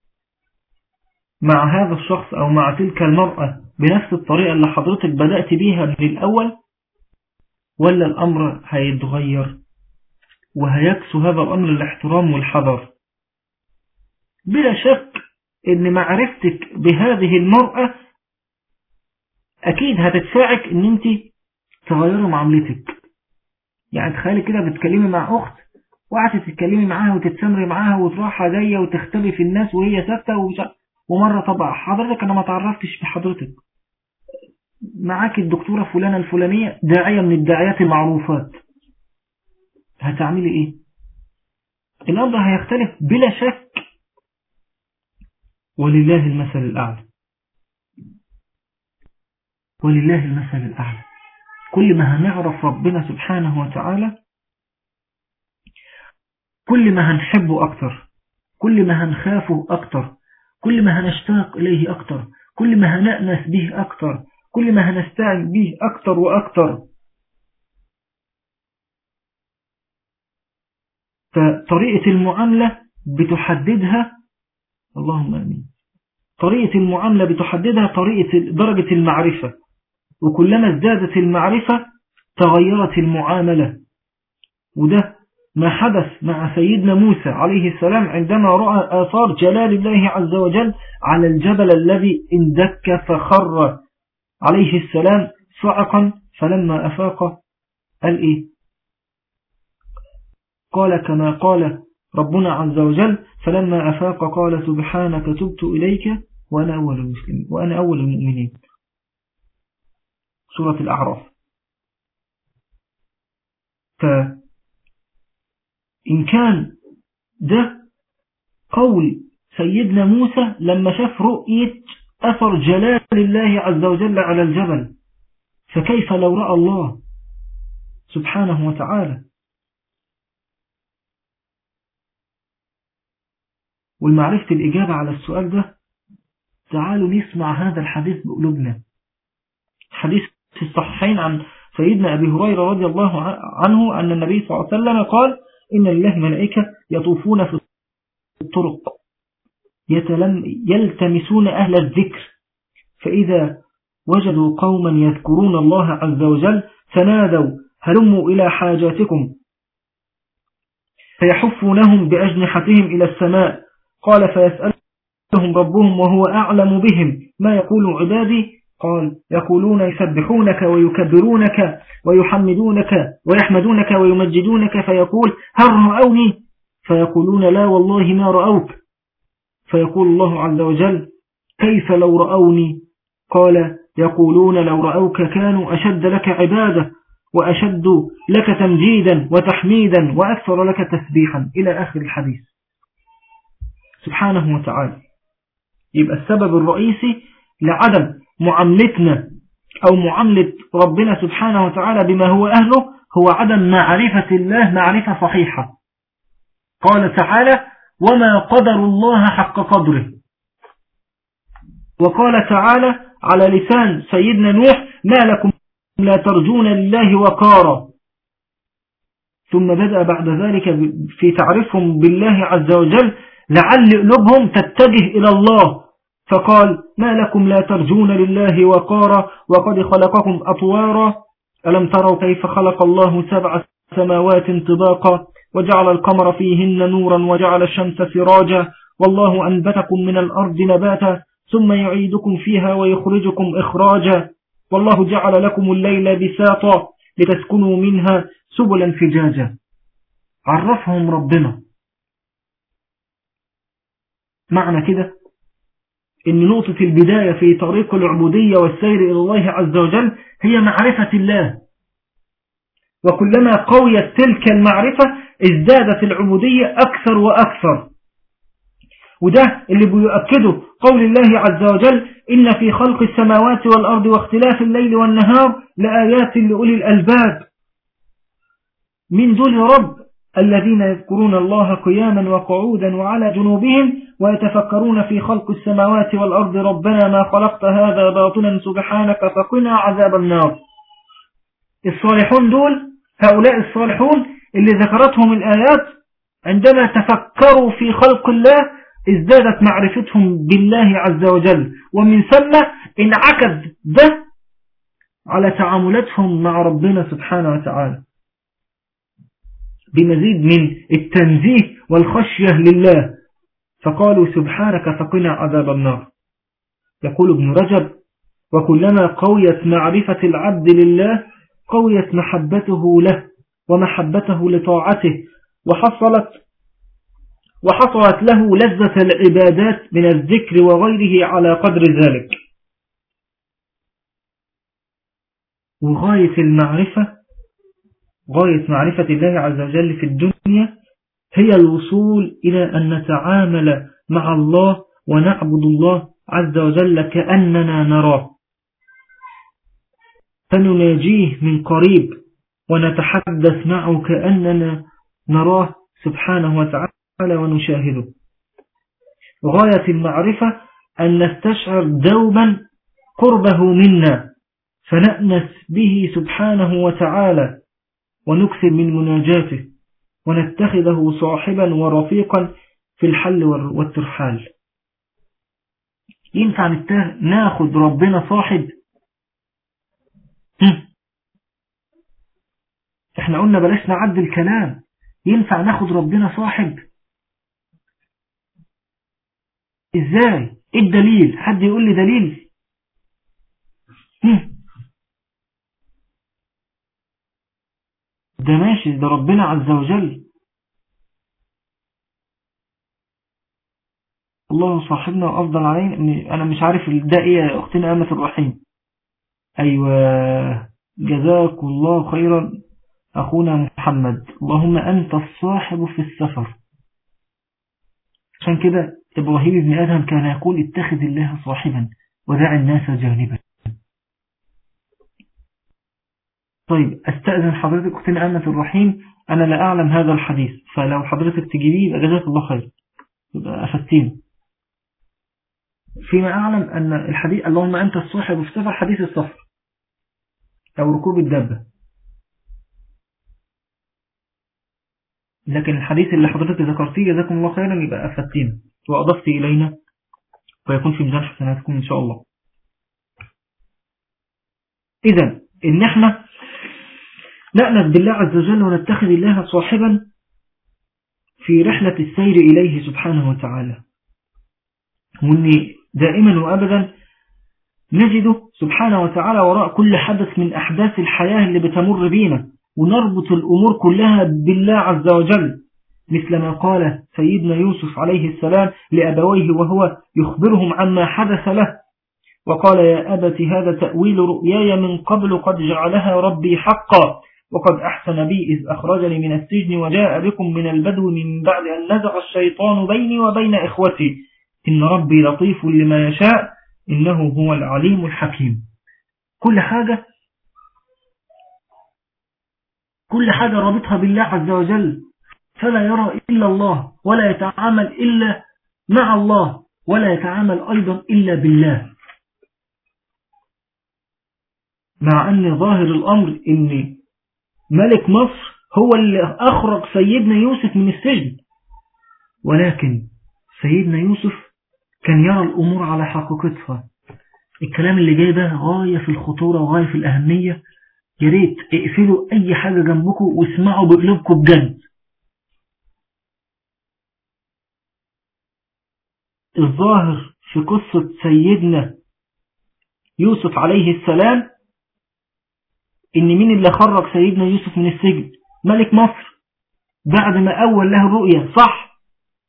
مع هذا الشخص أو مع تلك المرأة بنفس الطريقة اللي حضرتك بدأت بيها من الأول، ولا الأمر هيتغير وهيكسو هذا الأمر الاحترام والحذر؟ بلا شك إن معرفتك بهذه المرأة أكيد هتدفعك إن أنت تغير معاملتك. يعني تخيلي كده بتكلمي مع أخت وقعدت تتكلمي معاها وتتسمري معاها وتروحها جاية وتختبي في الناس وهي ثابتة، ومرة طبعا حضرتك أنا ما تعرفتش بحضرتك، معاك الدكتورة فلانة الفلانية داعية من الداعيات المعروفات، هتعملي إيه؟ الأمر هيختلف بلا شك. ولله المثل الأعلى، ولله المثل الأعلى. كل ما هنعرف ربنا سبحانه وتعالى كل ما هنحبه أكتر، كل ما هنخافه أكتر، كل ما هنشتاق إليه أكتر، كل ما هنأنس به أكتر، كل ما هنستعن به أكتر وأكتر. فطريقة المعاملة بتحددها، اللهم آمين، طريقة المعاملة بتحددها طريقة درجة المعرفة، وكلما ازدادت المعرفة تغيرت المعاملة. وده ما حدث مع سيدنا موسى عليه السلام عندما رأى آثار جلال الله عز وجل على الجبل الذي اندك فخر عليه السلام صعقا، فلما أفاق قال إيه؟ قال كما قال ربنا عز وجل: فلما أفاق قال سبحانك تبت إليك وأنا أول المسلمين وأنا أول المؤمنين. سورة الأعراف. فإن كان ده قول سيدنا موسى لما شاف رؤية أثر جلال الله عز وجل على الجبل، فكيف لو رأى الله سبحانه وتعالى؟ والمعرفة الإجابة على السؤال ده تعالوا نسمع هذا الحديث بقلوبنا. حديث في الصحيحين عن سيدنا أبي هريرة رضي الله عنه أن النبي صلى الله عليه وسلم قال إن الله ملائكة يطوفون في الطرق يلتمسون أهل الذكر، فإذا وجدوا قوما يذكرون الله عز وجل فنادوا هلموا إلى حاجاتكم، فيحفونهم بأجنحتهم إلى السماء. قال فيسألهم ربهم وهو أعلم بهم ما يقول عبادي، قال يقولون يسبحونك ويكبرونك ويحمدونك ويحمدونك ويمجدونك، فيقول هل رأوني؟ فيقولون لا والله ما رأوك. فيقول الله عز وجل كيف لو رأوني؟ قال يقولون لو رأوك كانوا أشد لك عبادة وأشد لك تمجيدا وتحميدا وأكثر لك تسبيحا إلى آخر الحديث. سبحانه وتعالى. يبقى السبب الرئيسي لعدم معاملتنا أو معاملة ربنا سبحانه وتعالى بما هو أهله هو عدم معرفة الله معرفة صحيحة. قال تعالى وما قدر الله حق قدره. وقال تعالى على لسان سيدنا نوح ما لكم لا ترجون لله وقارا. ثم بدأ بعد ذلك في تعريفهم بالله عز وجل لعل قلوبهم تتجه إلى الله، فقال ما لكم لا ترجون لله وقارا وقد خلقكم أطوارا ألم تروا كيف خلق الله سبع سماوات طباقا وجعل القمر فيهن نورا وجعل الشمس سراجا والله أنبتكم من الأرض نباتا ثم يعيدكم فيها ويخرجكم إخراجا والله جعل لكم الليل بساطا لتسكنوا منها سبلا فجاجا. عرفهم ربنا. معنى كده إن نقطة البداية في طريق العبودية والسير إلى الله عز وجل هي معرفة الله، وكلما قويت تلك المعرفة ازدادت العبودية أكثر وأكثر. وده اللي بيؤكده قول الله عز وجل إن في خلق السماوات والأرض واختلاف الليل والنهار لآيات لأولي الألباب. من دول يا رب الذين يذكرون الله قياما وقعودا وعلى جنوبهم ويتفكرون في خلق السماوات والأرض ربنا ما خلقت هذا باطلا سبحانك فقنا عذاب النار. الصالحون دول هؤلاء الصالحون اللي ذكرتهم الآيات عندما تفكروا في خلق الله ازدادت معرفتهم بالله عز وجل، ومن ثم انعكس ده على تعاملاتهم مع ربنا سبحانه وتعالى بمزيد من التنزيه والخشية لله، فقالوا سبحانك فقنا عذاب النار. يقول ابن رجب وكلما قويت معرفة العبد لله قويت محبته له ومحبته لطاعته وحصلت وحصلت له لذة العبادات من الذكر وغيره على قدر ذلك. وغاية المعرفة غاية معرفة الله عز وجل في الدنيا هي الوصول إلى أن نتعامل مع الله ونعبد الله عز وجل كأننا نراه، فنناجيه من قريب ونتحدث معه كأننا نراه سبحانه وتعالى ونشاهده. غاية المعرفة أن نستشعر دوما قربه منا فنأنس به سبحانه وتعالى ونكثر من مناجاته ونتخذه صاحبا ورفيقا في الحل والترحال. ينفع ناخد ربنا صاحب؟ احنا قلنا بلاش نعدل الكلام. ينفع ناخد ربنا صاحب؟ ازاي؟ ايه الدليل؟ حد يقول لي دليل؟ ده ماشي، ده ربنا عز وجل الله صاحبنا وأفضل علينا. أنا مش عارف ده إيه يا أختنا أمة الرحيم. أيوة جزاك الله خيرا أخونا محمد. اللهم أنت الصاحب في السفر. عشان كده إبراهيم ابن آدم كان يقول اتخذ الله صاحبا ودع الناس جانبا. طيب أستأذن حضرتك أختنا أمة الرحيم، أنا لا أعلم هذا الحديث، فلو حضرتك تجيبيه يبقى جزاك الله خير، يبقى أفتين. فيما أعلم أن الحديث اللهم أنت الصاحب في السفر حديث السفر أو ركوب الدابة، لكن الحديث اللي حضرتك ذكرتيه جزاكم الله خيرا يبقى أفدتين وأضفت إلينا ويكون في ميزان حسناتكم إن شاء الله. إذن إن احنا نأنس بالله عز وجل ونتخذ الله صاحبا في رحلة السير إليه سبحانه وتعالى، وإن دائما وأبدا نجده سبحانه وتعالى وراء كل حدث من أحداث الحياة اللي بتمر بينا، ونربط الأمور كلها بالله عز وجل، مثل ما قال سيدنا يوسف عليه السلام لأبويه وهو يخبرهم عما حدث له، وقال يا أبت هذا تأويل رؤياي من قبل قد جعلها ربي حقا وقد أحسن بي إذ أخرجني من السجن وجاء بكم من البدو من بعد أن نزغ الشيطان بيني وبين إخوتي إن ربي لطيف لما يشاء إنه هو العليم الحكيم. كل حاجة كل حاجة رابطها بالله عز وجل، فلا يرى إلا الله ولا يتعامل إلا مع الله ولا يتعامل أيضا إلا بالله، مع أن ظاهر الأمر إن ملك مصر هو اللي أخرج سيدنا يوسف من السجن، ولكن سيدنا يوسف كان يرى الأمور على حقيقتها. الكلام اللي جاي ده غاية في الخطورة وغاية في الأهمية، ياريت اقفلوا أي حاجة جنبكم واسمعوا بقلوبكم بجد. الظاهر في قصة سيدنا يوسف عليه السلام إن مين اللي خرج سيدنا يوسف من السجن؟ ملك مصر، بعد ما أول له الرؤية، صح؟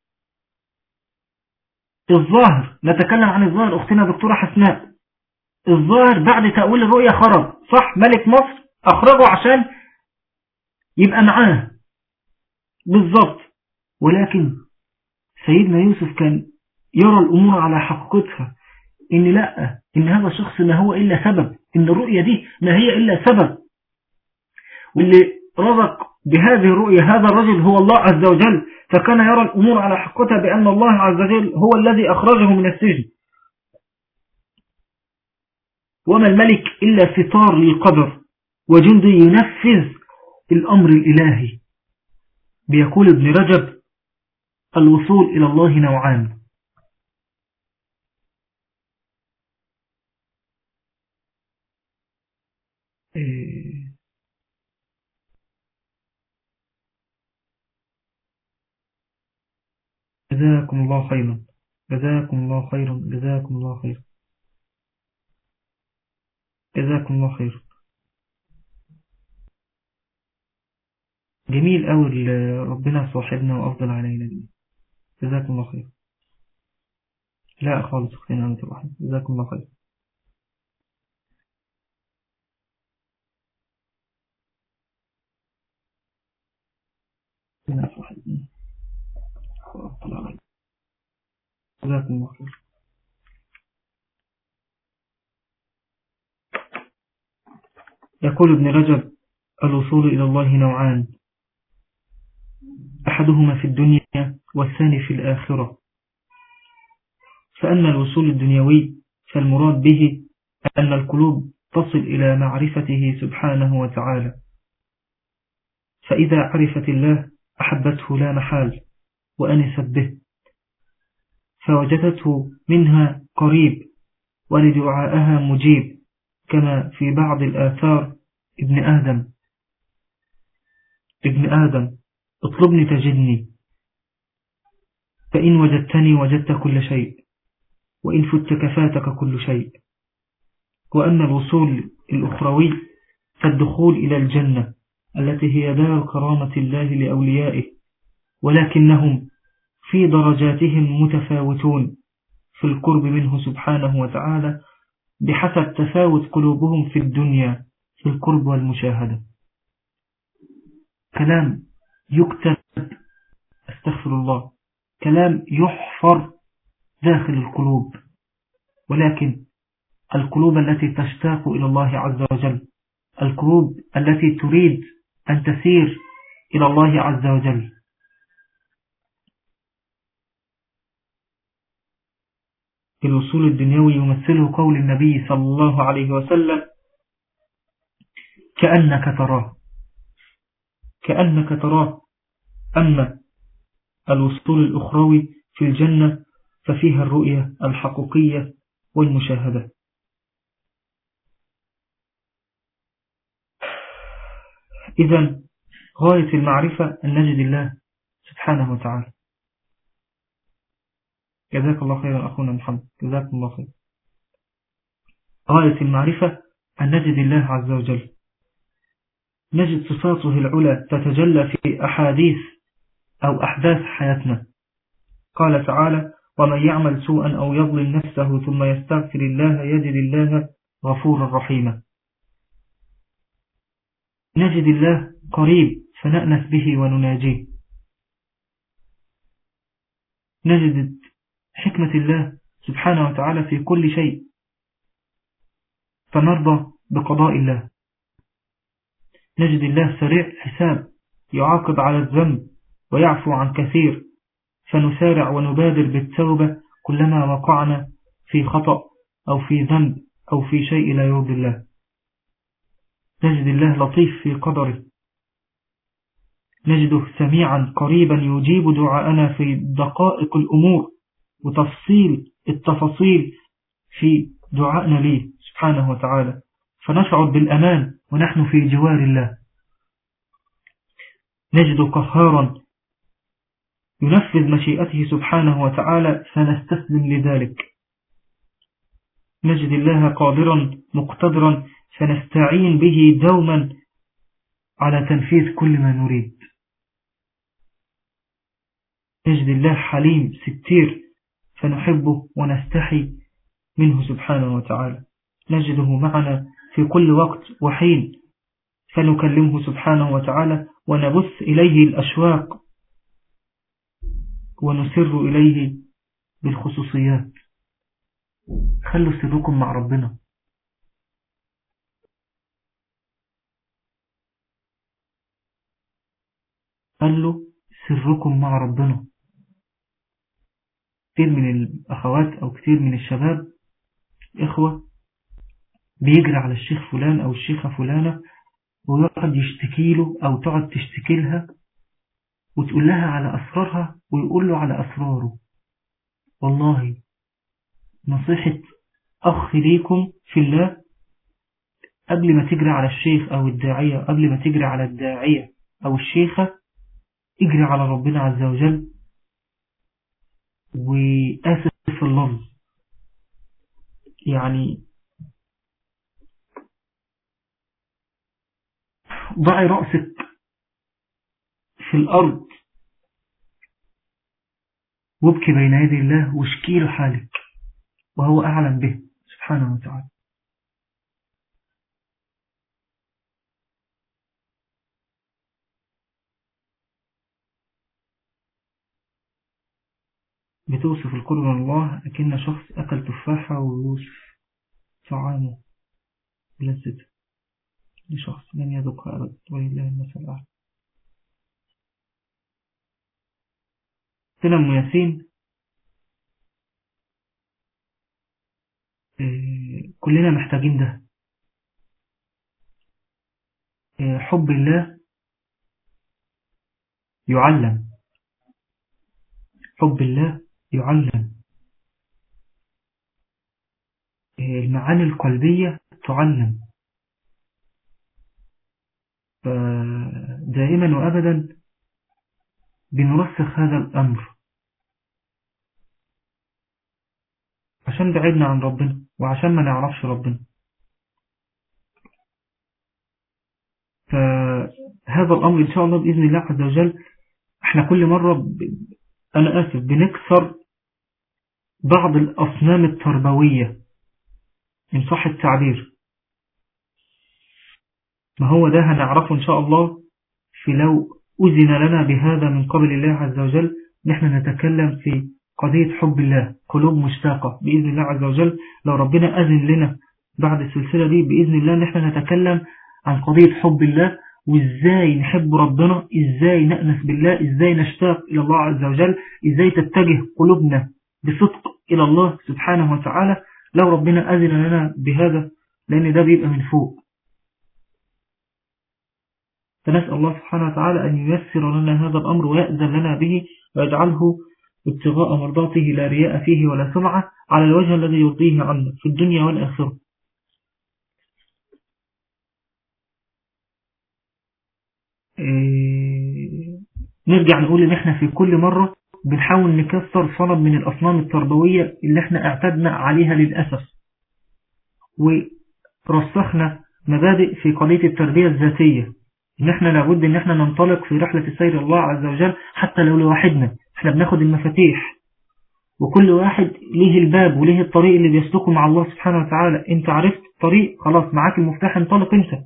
الظاهر نتكلم عن الظاهر أختنا دكتورة حسناء، الظاهر بعد تأويل الرؤية خرج، صح؟ ملك مصر أخرجه عشان يبقى معاه بالضبط، ولكن سيدنا يوسف كان يرى الأمور على حقيقتها، إن لا، إن هذا الشخص ما هو إلا سبب، إن الرؤية دي ما هي إلا سبب، واللي رزق بهذه الرؤية هذا الرجل هو الله عز وجل، فكان يرى الأمور على حقيقتها بأن الله عز وجل هو الذي أخرجه من السجن، وما الملك إلا ستار للقدر وجندي ينفذ الأمر الإلهي. بيقول ابن رجب الوصول إلى الله نوعان، جزاكم الله خيرا جزاكم الله خيرا جزاكم الله خيرا جزاكم الله خيرا. جميل أوي ربنا صاحبنا وأفضل علينا دي. جزاكم الله خير. لا خالص اختنا أنت الرحمة. جزاكم الله خير. جزاكم الله خير. يقول ابن رجب الوصول إلى الله نوعان، أحدهما في الدنيا والثاني في الآخرة. فأما الوصول الدنيوي فالمراد به أن القلوب تصل إلى معرفته سبحانه وتعالى، فإذا عرفت الله أحبته لا محال وأنست به، فوجدته منها قريب ولدعائها مجيب، كما في بعض الآثار: ابن آدم ابن آدم اطلبني تجدني، فإن وجدتني وجدت كل شيء، وإن فتك فاتك كل شيء. وأما الوصول الأخروي فالدخول إلى الجنة التي هي دار كرامة الله لأوليائه، ولكنهم في درجاتهم متفاوتون في القرب منه سبحانه وتعالى بحسب تفاوت قلوبهم في الدنيا في القرب والمشاهدة. كلام يكتب، استغفر الله، كلام يحفر داخل القلوب، ولكن القلوب التي تشتاق إلى الله عز وجل، القلوب التي تريد أن تسير إلى الله عز وجل. الوصول الدنيوي يمثله قول النبي صلى الله عليه وسلم كأنك تراه كأنك تراه. أما الوصول الأخروي في الجنة ففيها الرؤية الحقيقية والمشاهدة. إذن غاية المعرفة أن نجد الله سبحانه وتعالى. جزاك الله خيرا أخونا محمد، جزاك الله خير. غاية المعرفة أن نجد الله عز وجل، نجد صفاته العلى تتجلى في أحاديث أو أحداث حياتنا. قال تعالى: ومن يعمل سوءا أو يظلم نفسه ثم يستغفر الله يجد الله غفورا رحيما. نجد الله قريب فنأنس به ونناجيه. نجد حكمة الله سبحانه وتعالى في كل شيء فنرضى بقضاء الله. نجد الله سريع حساب يعاقب على الذنب ويعفو عن كثير، فنسارع ونبادر بالتوبة كلما وقعنا في خطأ أو في ذنب أو في شيء لا يرضي الله. نجد الله لطيف في قدره، نجده سميعا قريبا يجيب دعاءنا في دقائق الأمور وتفصيل التفاصيل في دعائنا ليه سبحانه وتعالى، فنشعر بالأمان ونحن في جوار الله. نجد قهارا ينفذ مشيئته سبحانه وتعالى فنستسلم لذلك. نجد الله قادرا مقتدرا فنستعين به دوما على تنفيذ كل ما نريد. نجد الله حليم ستير فنحبه ونستحي منه سبحانه وتعالى. نجده معنا في كل وقت وحين فنكلمه سبحانه وتعالى ونبث إليه الأشواق ونسر إليه بالخصوصيات. خلوا سركم مع ربنا. خلوا سركم مع ربنا. كثير من الأخوات أو كثير من الشباب إخوة بيجري على الشيخ فلان أو الشيخة فلانة ويقعد يشتكي له أو تقعد تشتكي لها وتقول لها على أسرارها ويقول له على أسراره. والله نصيحة أخ ليكم في الله، قبل ما تجري على الشيخ أو الداعية، قبل ما تجري على الداعية أو الشيخة، اجري على ربنا عز وجل. وآسف في اللفظ، يعني ضعي رأسك في الأرض وابكي بين يدي الله واشكي له حالك وهو أعلم به سبحانه وتعالى. بتوصف القرب من الله أكن شخص أكل تفاحة ويوصف طعامه بلذته لشخص لم يذقها أبدا ولله المثل الأعلى. سنة أم ياسين كلنا محتاجين ده. حب الله يعلم، حب الله يعلم، المعاني القلبية تعلم. دائما وأبدا بنرسخ هذا الأمر عشان بعدنا عن ربنا وعشان ما نعرفش ربنا. فهذا الأمر إن شاء الله بإذن الله عز وجل احنا كل مرة ب... أنا آسف بنكسر بعض الأصنام التربوية إن صح التعبير. ما هو ده هنعرفه إن شاء الله في لو أذن لنا بهذا من قبل الله عز وجل. نحن نتكلم في قضية حب الله، قلوب مشتاقة بإذن الله عز وجل. لو ربنا أذن لنا بعد السلسلة دي بإذن الله نحن نتكلم عن قضية حب الله وإزاي نحب ربنا، إزاي نأنس بالله، إزاي نشتاق إلى الله عز وجل، إزاي تتجه قلوبنا بصدق إلى الله سبحانه وتعالى لو ربنا أذن لنا بهذا، لأن ده بيبقى من فوق. فنسأل الله سبحانه وتعالى أن ييسر لنا هذا الأمر ويأذن لنا به ويجعله ابتغاء مرضاته لا رياء فيه ولا سمعة، على الوجه الذي يرضيه عنا في الدنيا والآخرة. إيه... نرجع نقول إن إحنا في كل مرة بنحاول نكسر صنم من الأصنام التربوية اللي إحنا اعتدنا عليها للأسف، ورسخنا مبادئ في قضية التربية الذاتية، إن إحنا لابد إن إحنا ننطلق في رحلة السير الله عز وجل حتى لو لوحدنا. إحنا بناخد المفاتيح، وكل واحد ليه الباب وليه الطريق اللي بيسلكه مع الله سبحانه وتعالى. أنت عرفت الطريق، خلاص معاك المفتاح، انطلق أنت،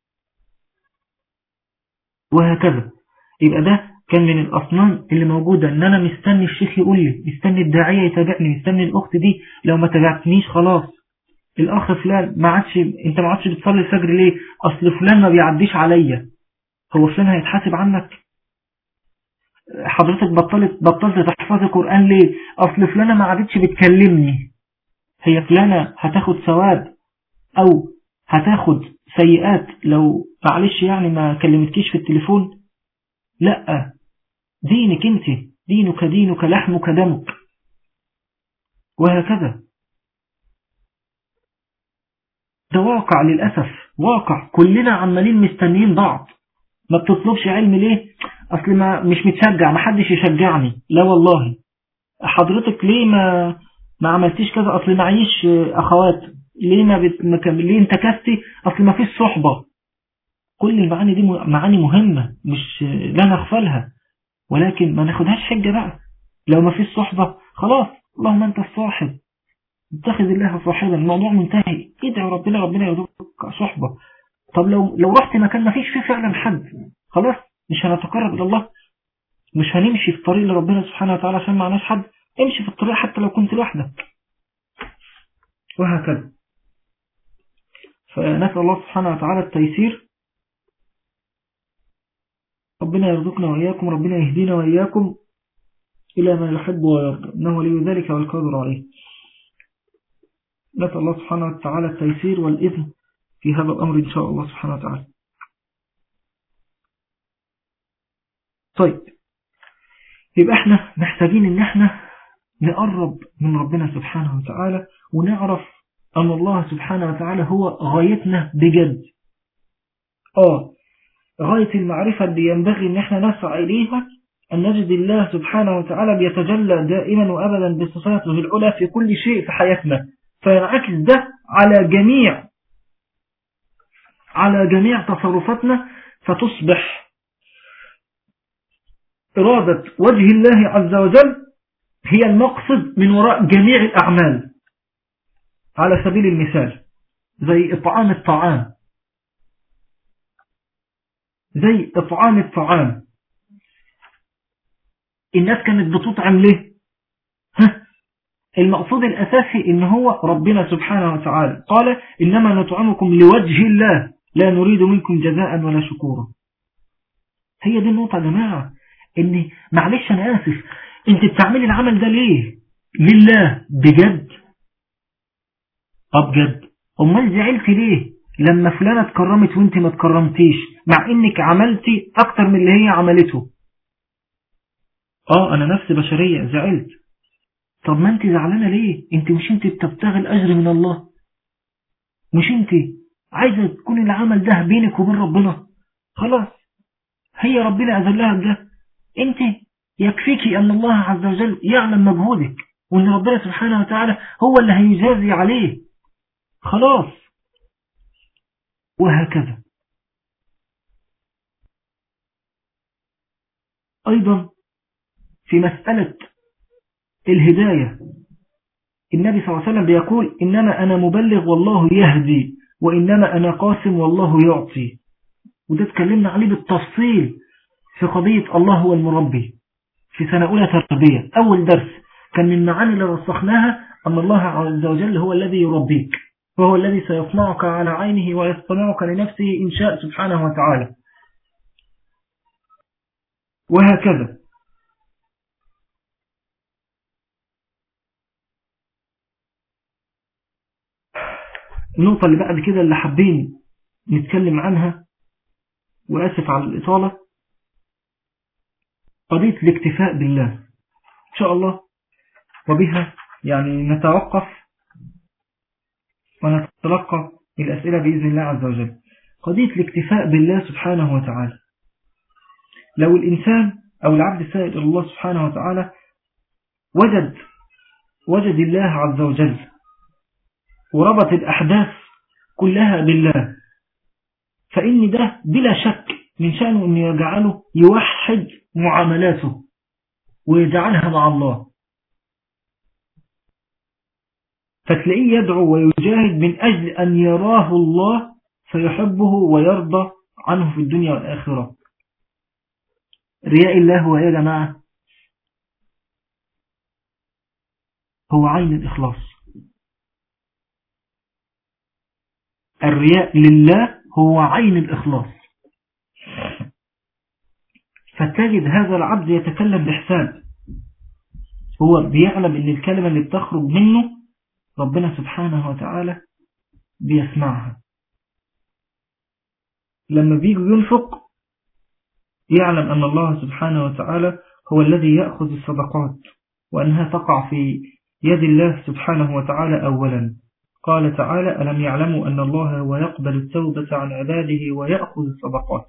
وهكذا. يبقى ده كان من الأصنام اللي موجودة، إن أنا مستني الشيخ يقول لي، مستني الداعية يتابعني، مستني الأخت دي لو ما تابعتنيش خلاص الأخ فلان ما عادش، أنت ما عادش بتصلي الفجر ليه؟ أصل فلان ما بيعديش عليا. هو فلان هيتحاسب عنك؟ حضرتك بطلت بطلت تحفظ القرآن ليه؟ أصل فلانة ما عادتش بتكلمني. هي فلانة هتاخد ثواب أو هتاخد سيئات لو معلش يعني ما كلمتكيش في التليفون؟ لا، دينك انت، دينك دينك لحمك دمك، وهكذا. ده واقع للأسف، واقع. كلنا عمالين مستنيين بعض. ما بتطلبش علم ليه؟ أصل ما مش متشجع، ما حدش يشجعني. لا والله. حضرتك ليه ما ما عملتيش كذا؟ أصل معيش أخوات. ليه ما بت... ليه انتكستي؟ أصل ما فيش صحبة. كل المعاني دي معاني مهمة مش لا نغفلها، ولكن ما ناخدهاش حجة بقى. لو ما فيش صحبة خلاص، اللهم أنت الصاحب، اتخذ الله صاحبا، الموضوع منتهي. ادعي ربنا ربنا يرزقك صحبة. طب لو لو رحت مكان ما فيش فيه فعلا حد، خلاص مش هنتقرب إلى الله، مش هنمشي في الطريق لربنا سبحانه وتعالى عشان معناش حد. امشي في الطريق حتى لو كنت لوحدك، وهكذا. فنسأل الله سبحانه وتعالى التيسير. ربنا يرزقنا وإياكم، ربنا يهدينا وإياكم إلى ما يحب ويرضى، إنه ولي ذلك والقادر عليه. نسأل الله سبحانه وتعالى التيسير والإذن في هذا الأمر إن شاء الله سبحانه وتعالى. طيب، يبقى احنا محتاجين ان احنا نقرب من ربنا سبحانه وتعالى، ونعرف أن الله سبحانه وتعالى هو غايتنا بجد. آه غاية المعرفة اللي ينبغي ان احنا نسعى إليها أن نجد الله سبحانه وتعالى بيتجلى دائما وأبدا بصفاته العلى في كل شيء في حياتنا، فينعكس ده على جميع على جميع تصرفاتنا، فتصبح إرادة وجه الله عز وجل هي المقصد من وراء جميع الأعمال. على سبيل المثال زي إطعام الطعام، زي إطعام الطعام الناس كانت بتطعم ليه؟ ها؟ المقصود الأساسي إن هو ربنا سبحانه وتعالى قال إنما نطعمكم لوجه الله لا نريد منكم جزاء ولا شكورا. هي دي النقطة يا جماعة، إن معلش أنا آسف، أنت بتعملي العمل ده ليه؟ لله بجد؟ أه بجد. أمال زعلتي ليه لما فلانة اتكرمت وانت ما اتكرمتيش، مع إنك عملتي أكتر من اللي هي عملته؟ أه أنا نفس بشرية، زعلت. طب ما انت زعلانة ليه؟ انت مش انت بتبتغي الأجر من الله؟ مش انت عايزة تكون العمل ده بينك وبين ربنا؟ خلاص، هي ربنا أذلها بده. انت يكفيكي أن الله عز وجل يعلم مجهودك، وأن ربنا سبحانه وتعالى هو اللي هيجازي عليه، خلاص. وهكذا. أيضا في مسألة الهداية، النبي صلى الله عليه وسلم بيقول إنما أنا مبلغ والله يهدي، وإنما أنا قاسم والله يعطي. وده اتكلمنا عليه بالتفصيل في قضية الله هو المربي في سنة أولى تربية. أول درس كان من معاني اللي رسخناها أن الله عز وجل هو الذي يربيك، وهو الذي سيصنعك على عينه ويصطنعك لنفسه إن شاء سبحانه وتعالى، وهكذا. النقطة اللي بعد كده اللي حابين نتكلم عنها، وآسف على الإطالة، قضية الاكتفاء بالله إن شاء الله، وبها يعني نتوقف ونتلقى الأسئلة بإذن الله عز وجل. قضية الاكتفاء بالله سبحانه وتعالى، لو الإنسان أو العبد السائل إلى الله سبحانه وتعالى وجد وجد الله عز وجل وربط الأحداث كلها بالله، فإن ده بلا شك من شأنه أن يجعله يوحد معاملاته ويجعلها مع الله، فتلاقيه يدعو ويجاهد من أجل أن يراه الله فيحبه ويرضى عنه في الدنيا والآخرة. رياء الله هو يا جماعة هو عين الإخلاص. الرياء لله هو عين الإخلاص. فتجد هذا العبد يتكلم بحساب، هو بيعلم ان الكلمة اللي بتخرج منه ربنا سبحانه وتعالى بيسمعها. لما بيجي ينفق يعلم أن الله سبحانه وتعالى هو الذي يأخذ الصدقات، وأنها تقع في يد الله سبحانه وتعالى أولا. قال تعالى: ألم يعلموا أن الله هو يقبل التوبة عن عباده ويأخذ الصدقات.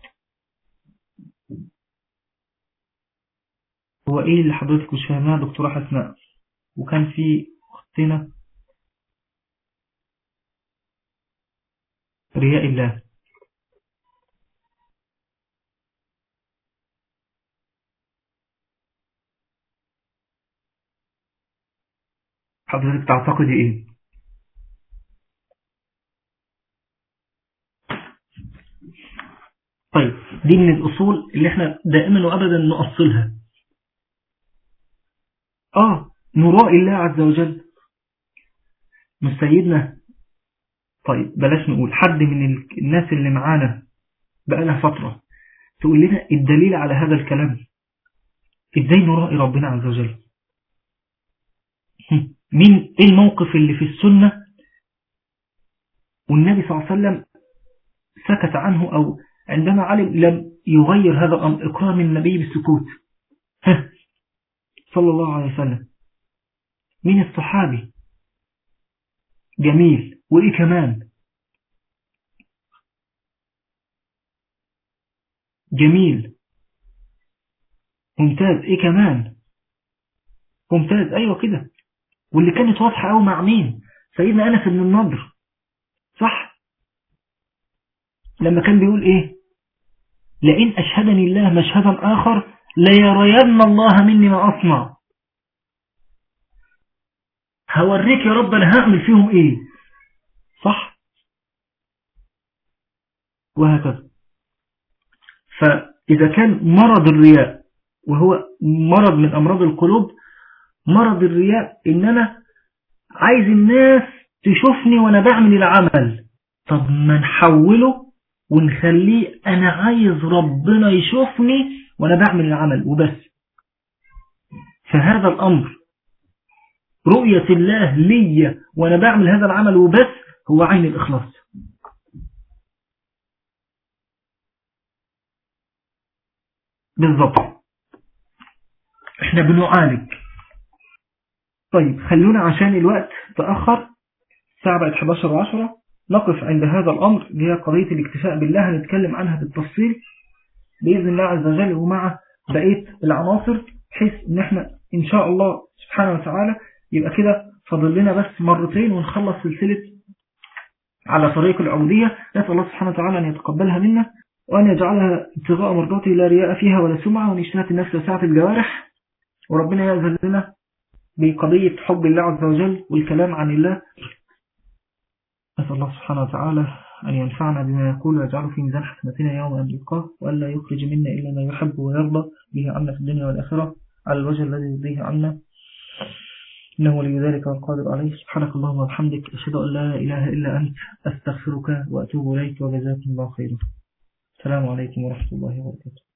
هو إيه اللي حضرتك مش فاهمها دكتورة حسناء؟ وكان في أختنا رياء الله. حضرتك تعتقدي إيه؟ طيب دي من الأصول اللي احنا دائما وأبدا نؤصلها. آه نراء الله عز وجل مش سيدنا. طيب بلاش نقول حد من الناس اللي معانا بقى لها فترة تقول لنا الدليل على هذا الكلام، ازاي نرائي ربنا عز وجل؟ مين ايه الموقف اللي في السنة والنبي صلى الله عليه وسلم سكت عنه، او عندما علم لم يغير هذا الامر؟ اكرام النبي بالسكوت صلى الله عليه وسلم. مين الصحابي؟ جميل. وايه كمان؟ جميل ممتاز. ايه كمان؟ ممتاز. ايوه كده. واللي كانت واضحة قوي مع مين؟ سيدنا أنس بن النضر، صح؟ لما كان بيقول ايه؟ لئن أشهدني الله مشهدا آخر ليرين الله مني ما أصنع. هوريك يا رب أنا هعمل فيهم ايه، صح؟ وهكذا. فإذا كان مرض الرياء وهو مرض من أمراض القلوب، مرض الرياء إن أنا عايز الناس تشوفني وأنا بعمل العمل، طب ما نحوله ونخليه أنا عايز ربنا يشوفني وأنا بعمل العمل وبس. فهذا الأمر رؤية الله لي وأنا بعمل هذا العمل وبس هو عين الإخلاص. بالضبط. احنا بنعالج. طيب خلونا عشان الوقت تأخر، الساعة بقت إحدى عشر وعشرة، نقف عند هذا الأمر اللي هي قضية الاكتفاء بالله. هنتكلم عنها بالتفصيل بإذن الله عز وجل ومع بقية العناصر، بحيث ان احنا ان شاء الله سبحانه وتعالى يبقى كده فاضل لنا بس مرتين ونخلص سلسلة على طريق العبودية. نسأل الله سبحانه وتعالى أن يتقبلها منا وأن يجعلها ابتغاء مرضاته لا رياء فيها ولا سمعة، وأن يجتهد النفس وسعة الجوارح، وربنا يأذن لنا بقضية حب الله عز وجل والكلام عن الله. نسأل الله سبحانه وتعالى أن ينفعنا بما يقول ويجعله في ميزان حسناتنا يوم أن نلقاه، وألا يخرج منا إلا ما يحب ويرضى به عنا في الدنيا والآخرة على الوجه الذي يرضيه عنا، إنه ولي ذلك والقادر عليه. سبحانك اللهم وبحمدك، أشهد أن لا إله إلا أنت، أستغفرك وأتوب إليك، وجزاكم الله خيرا. السلام عليكم ورحمة الله وبركاته.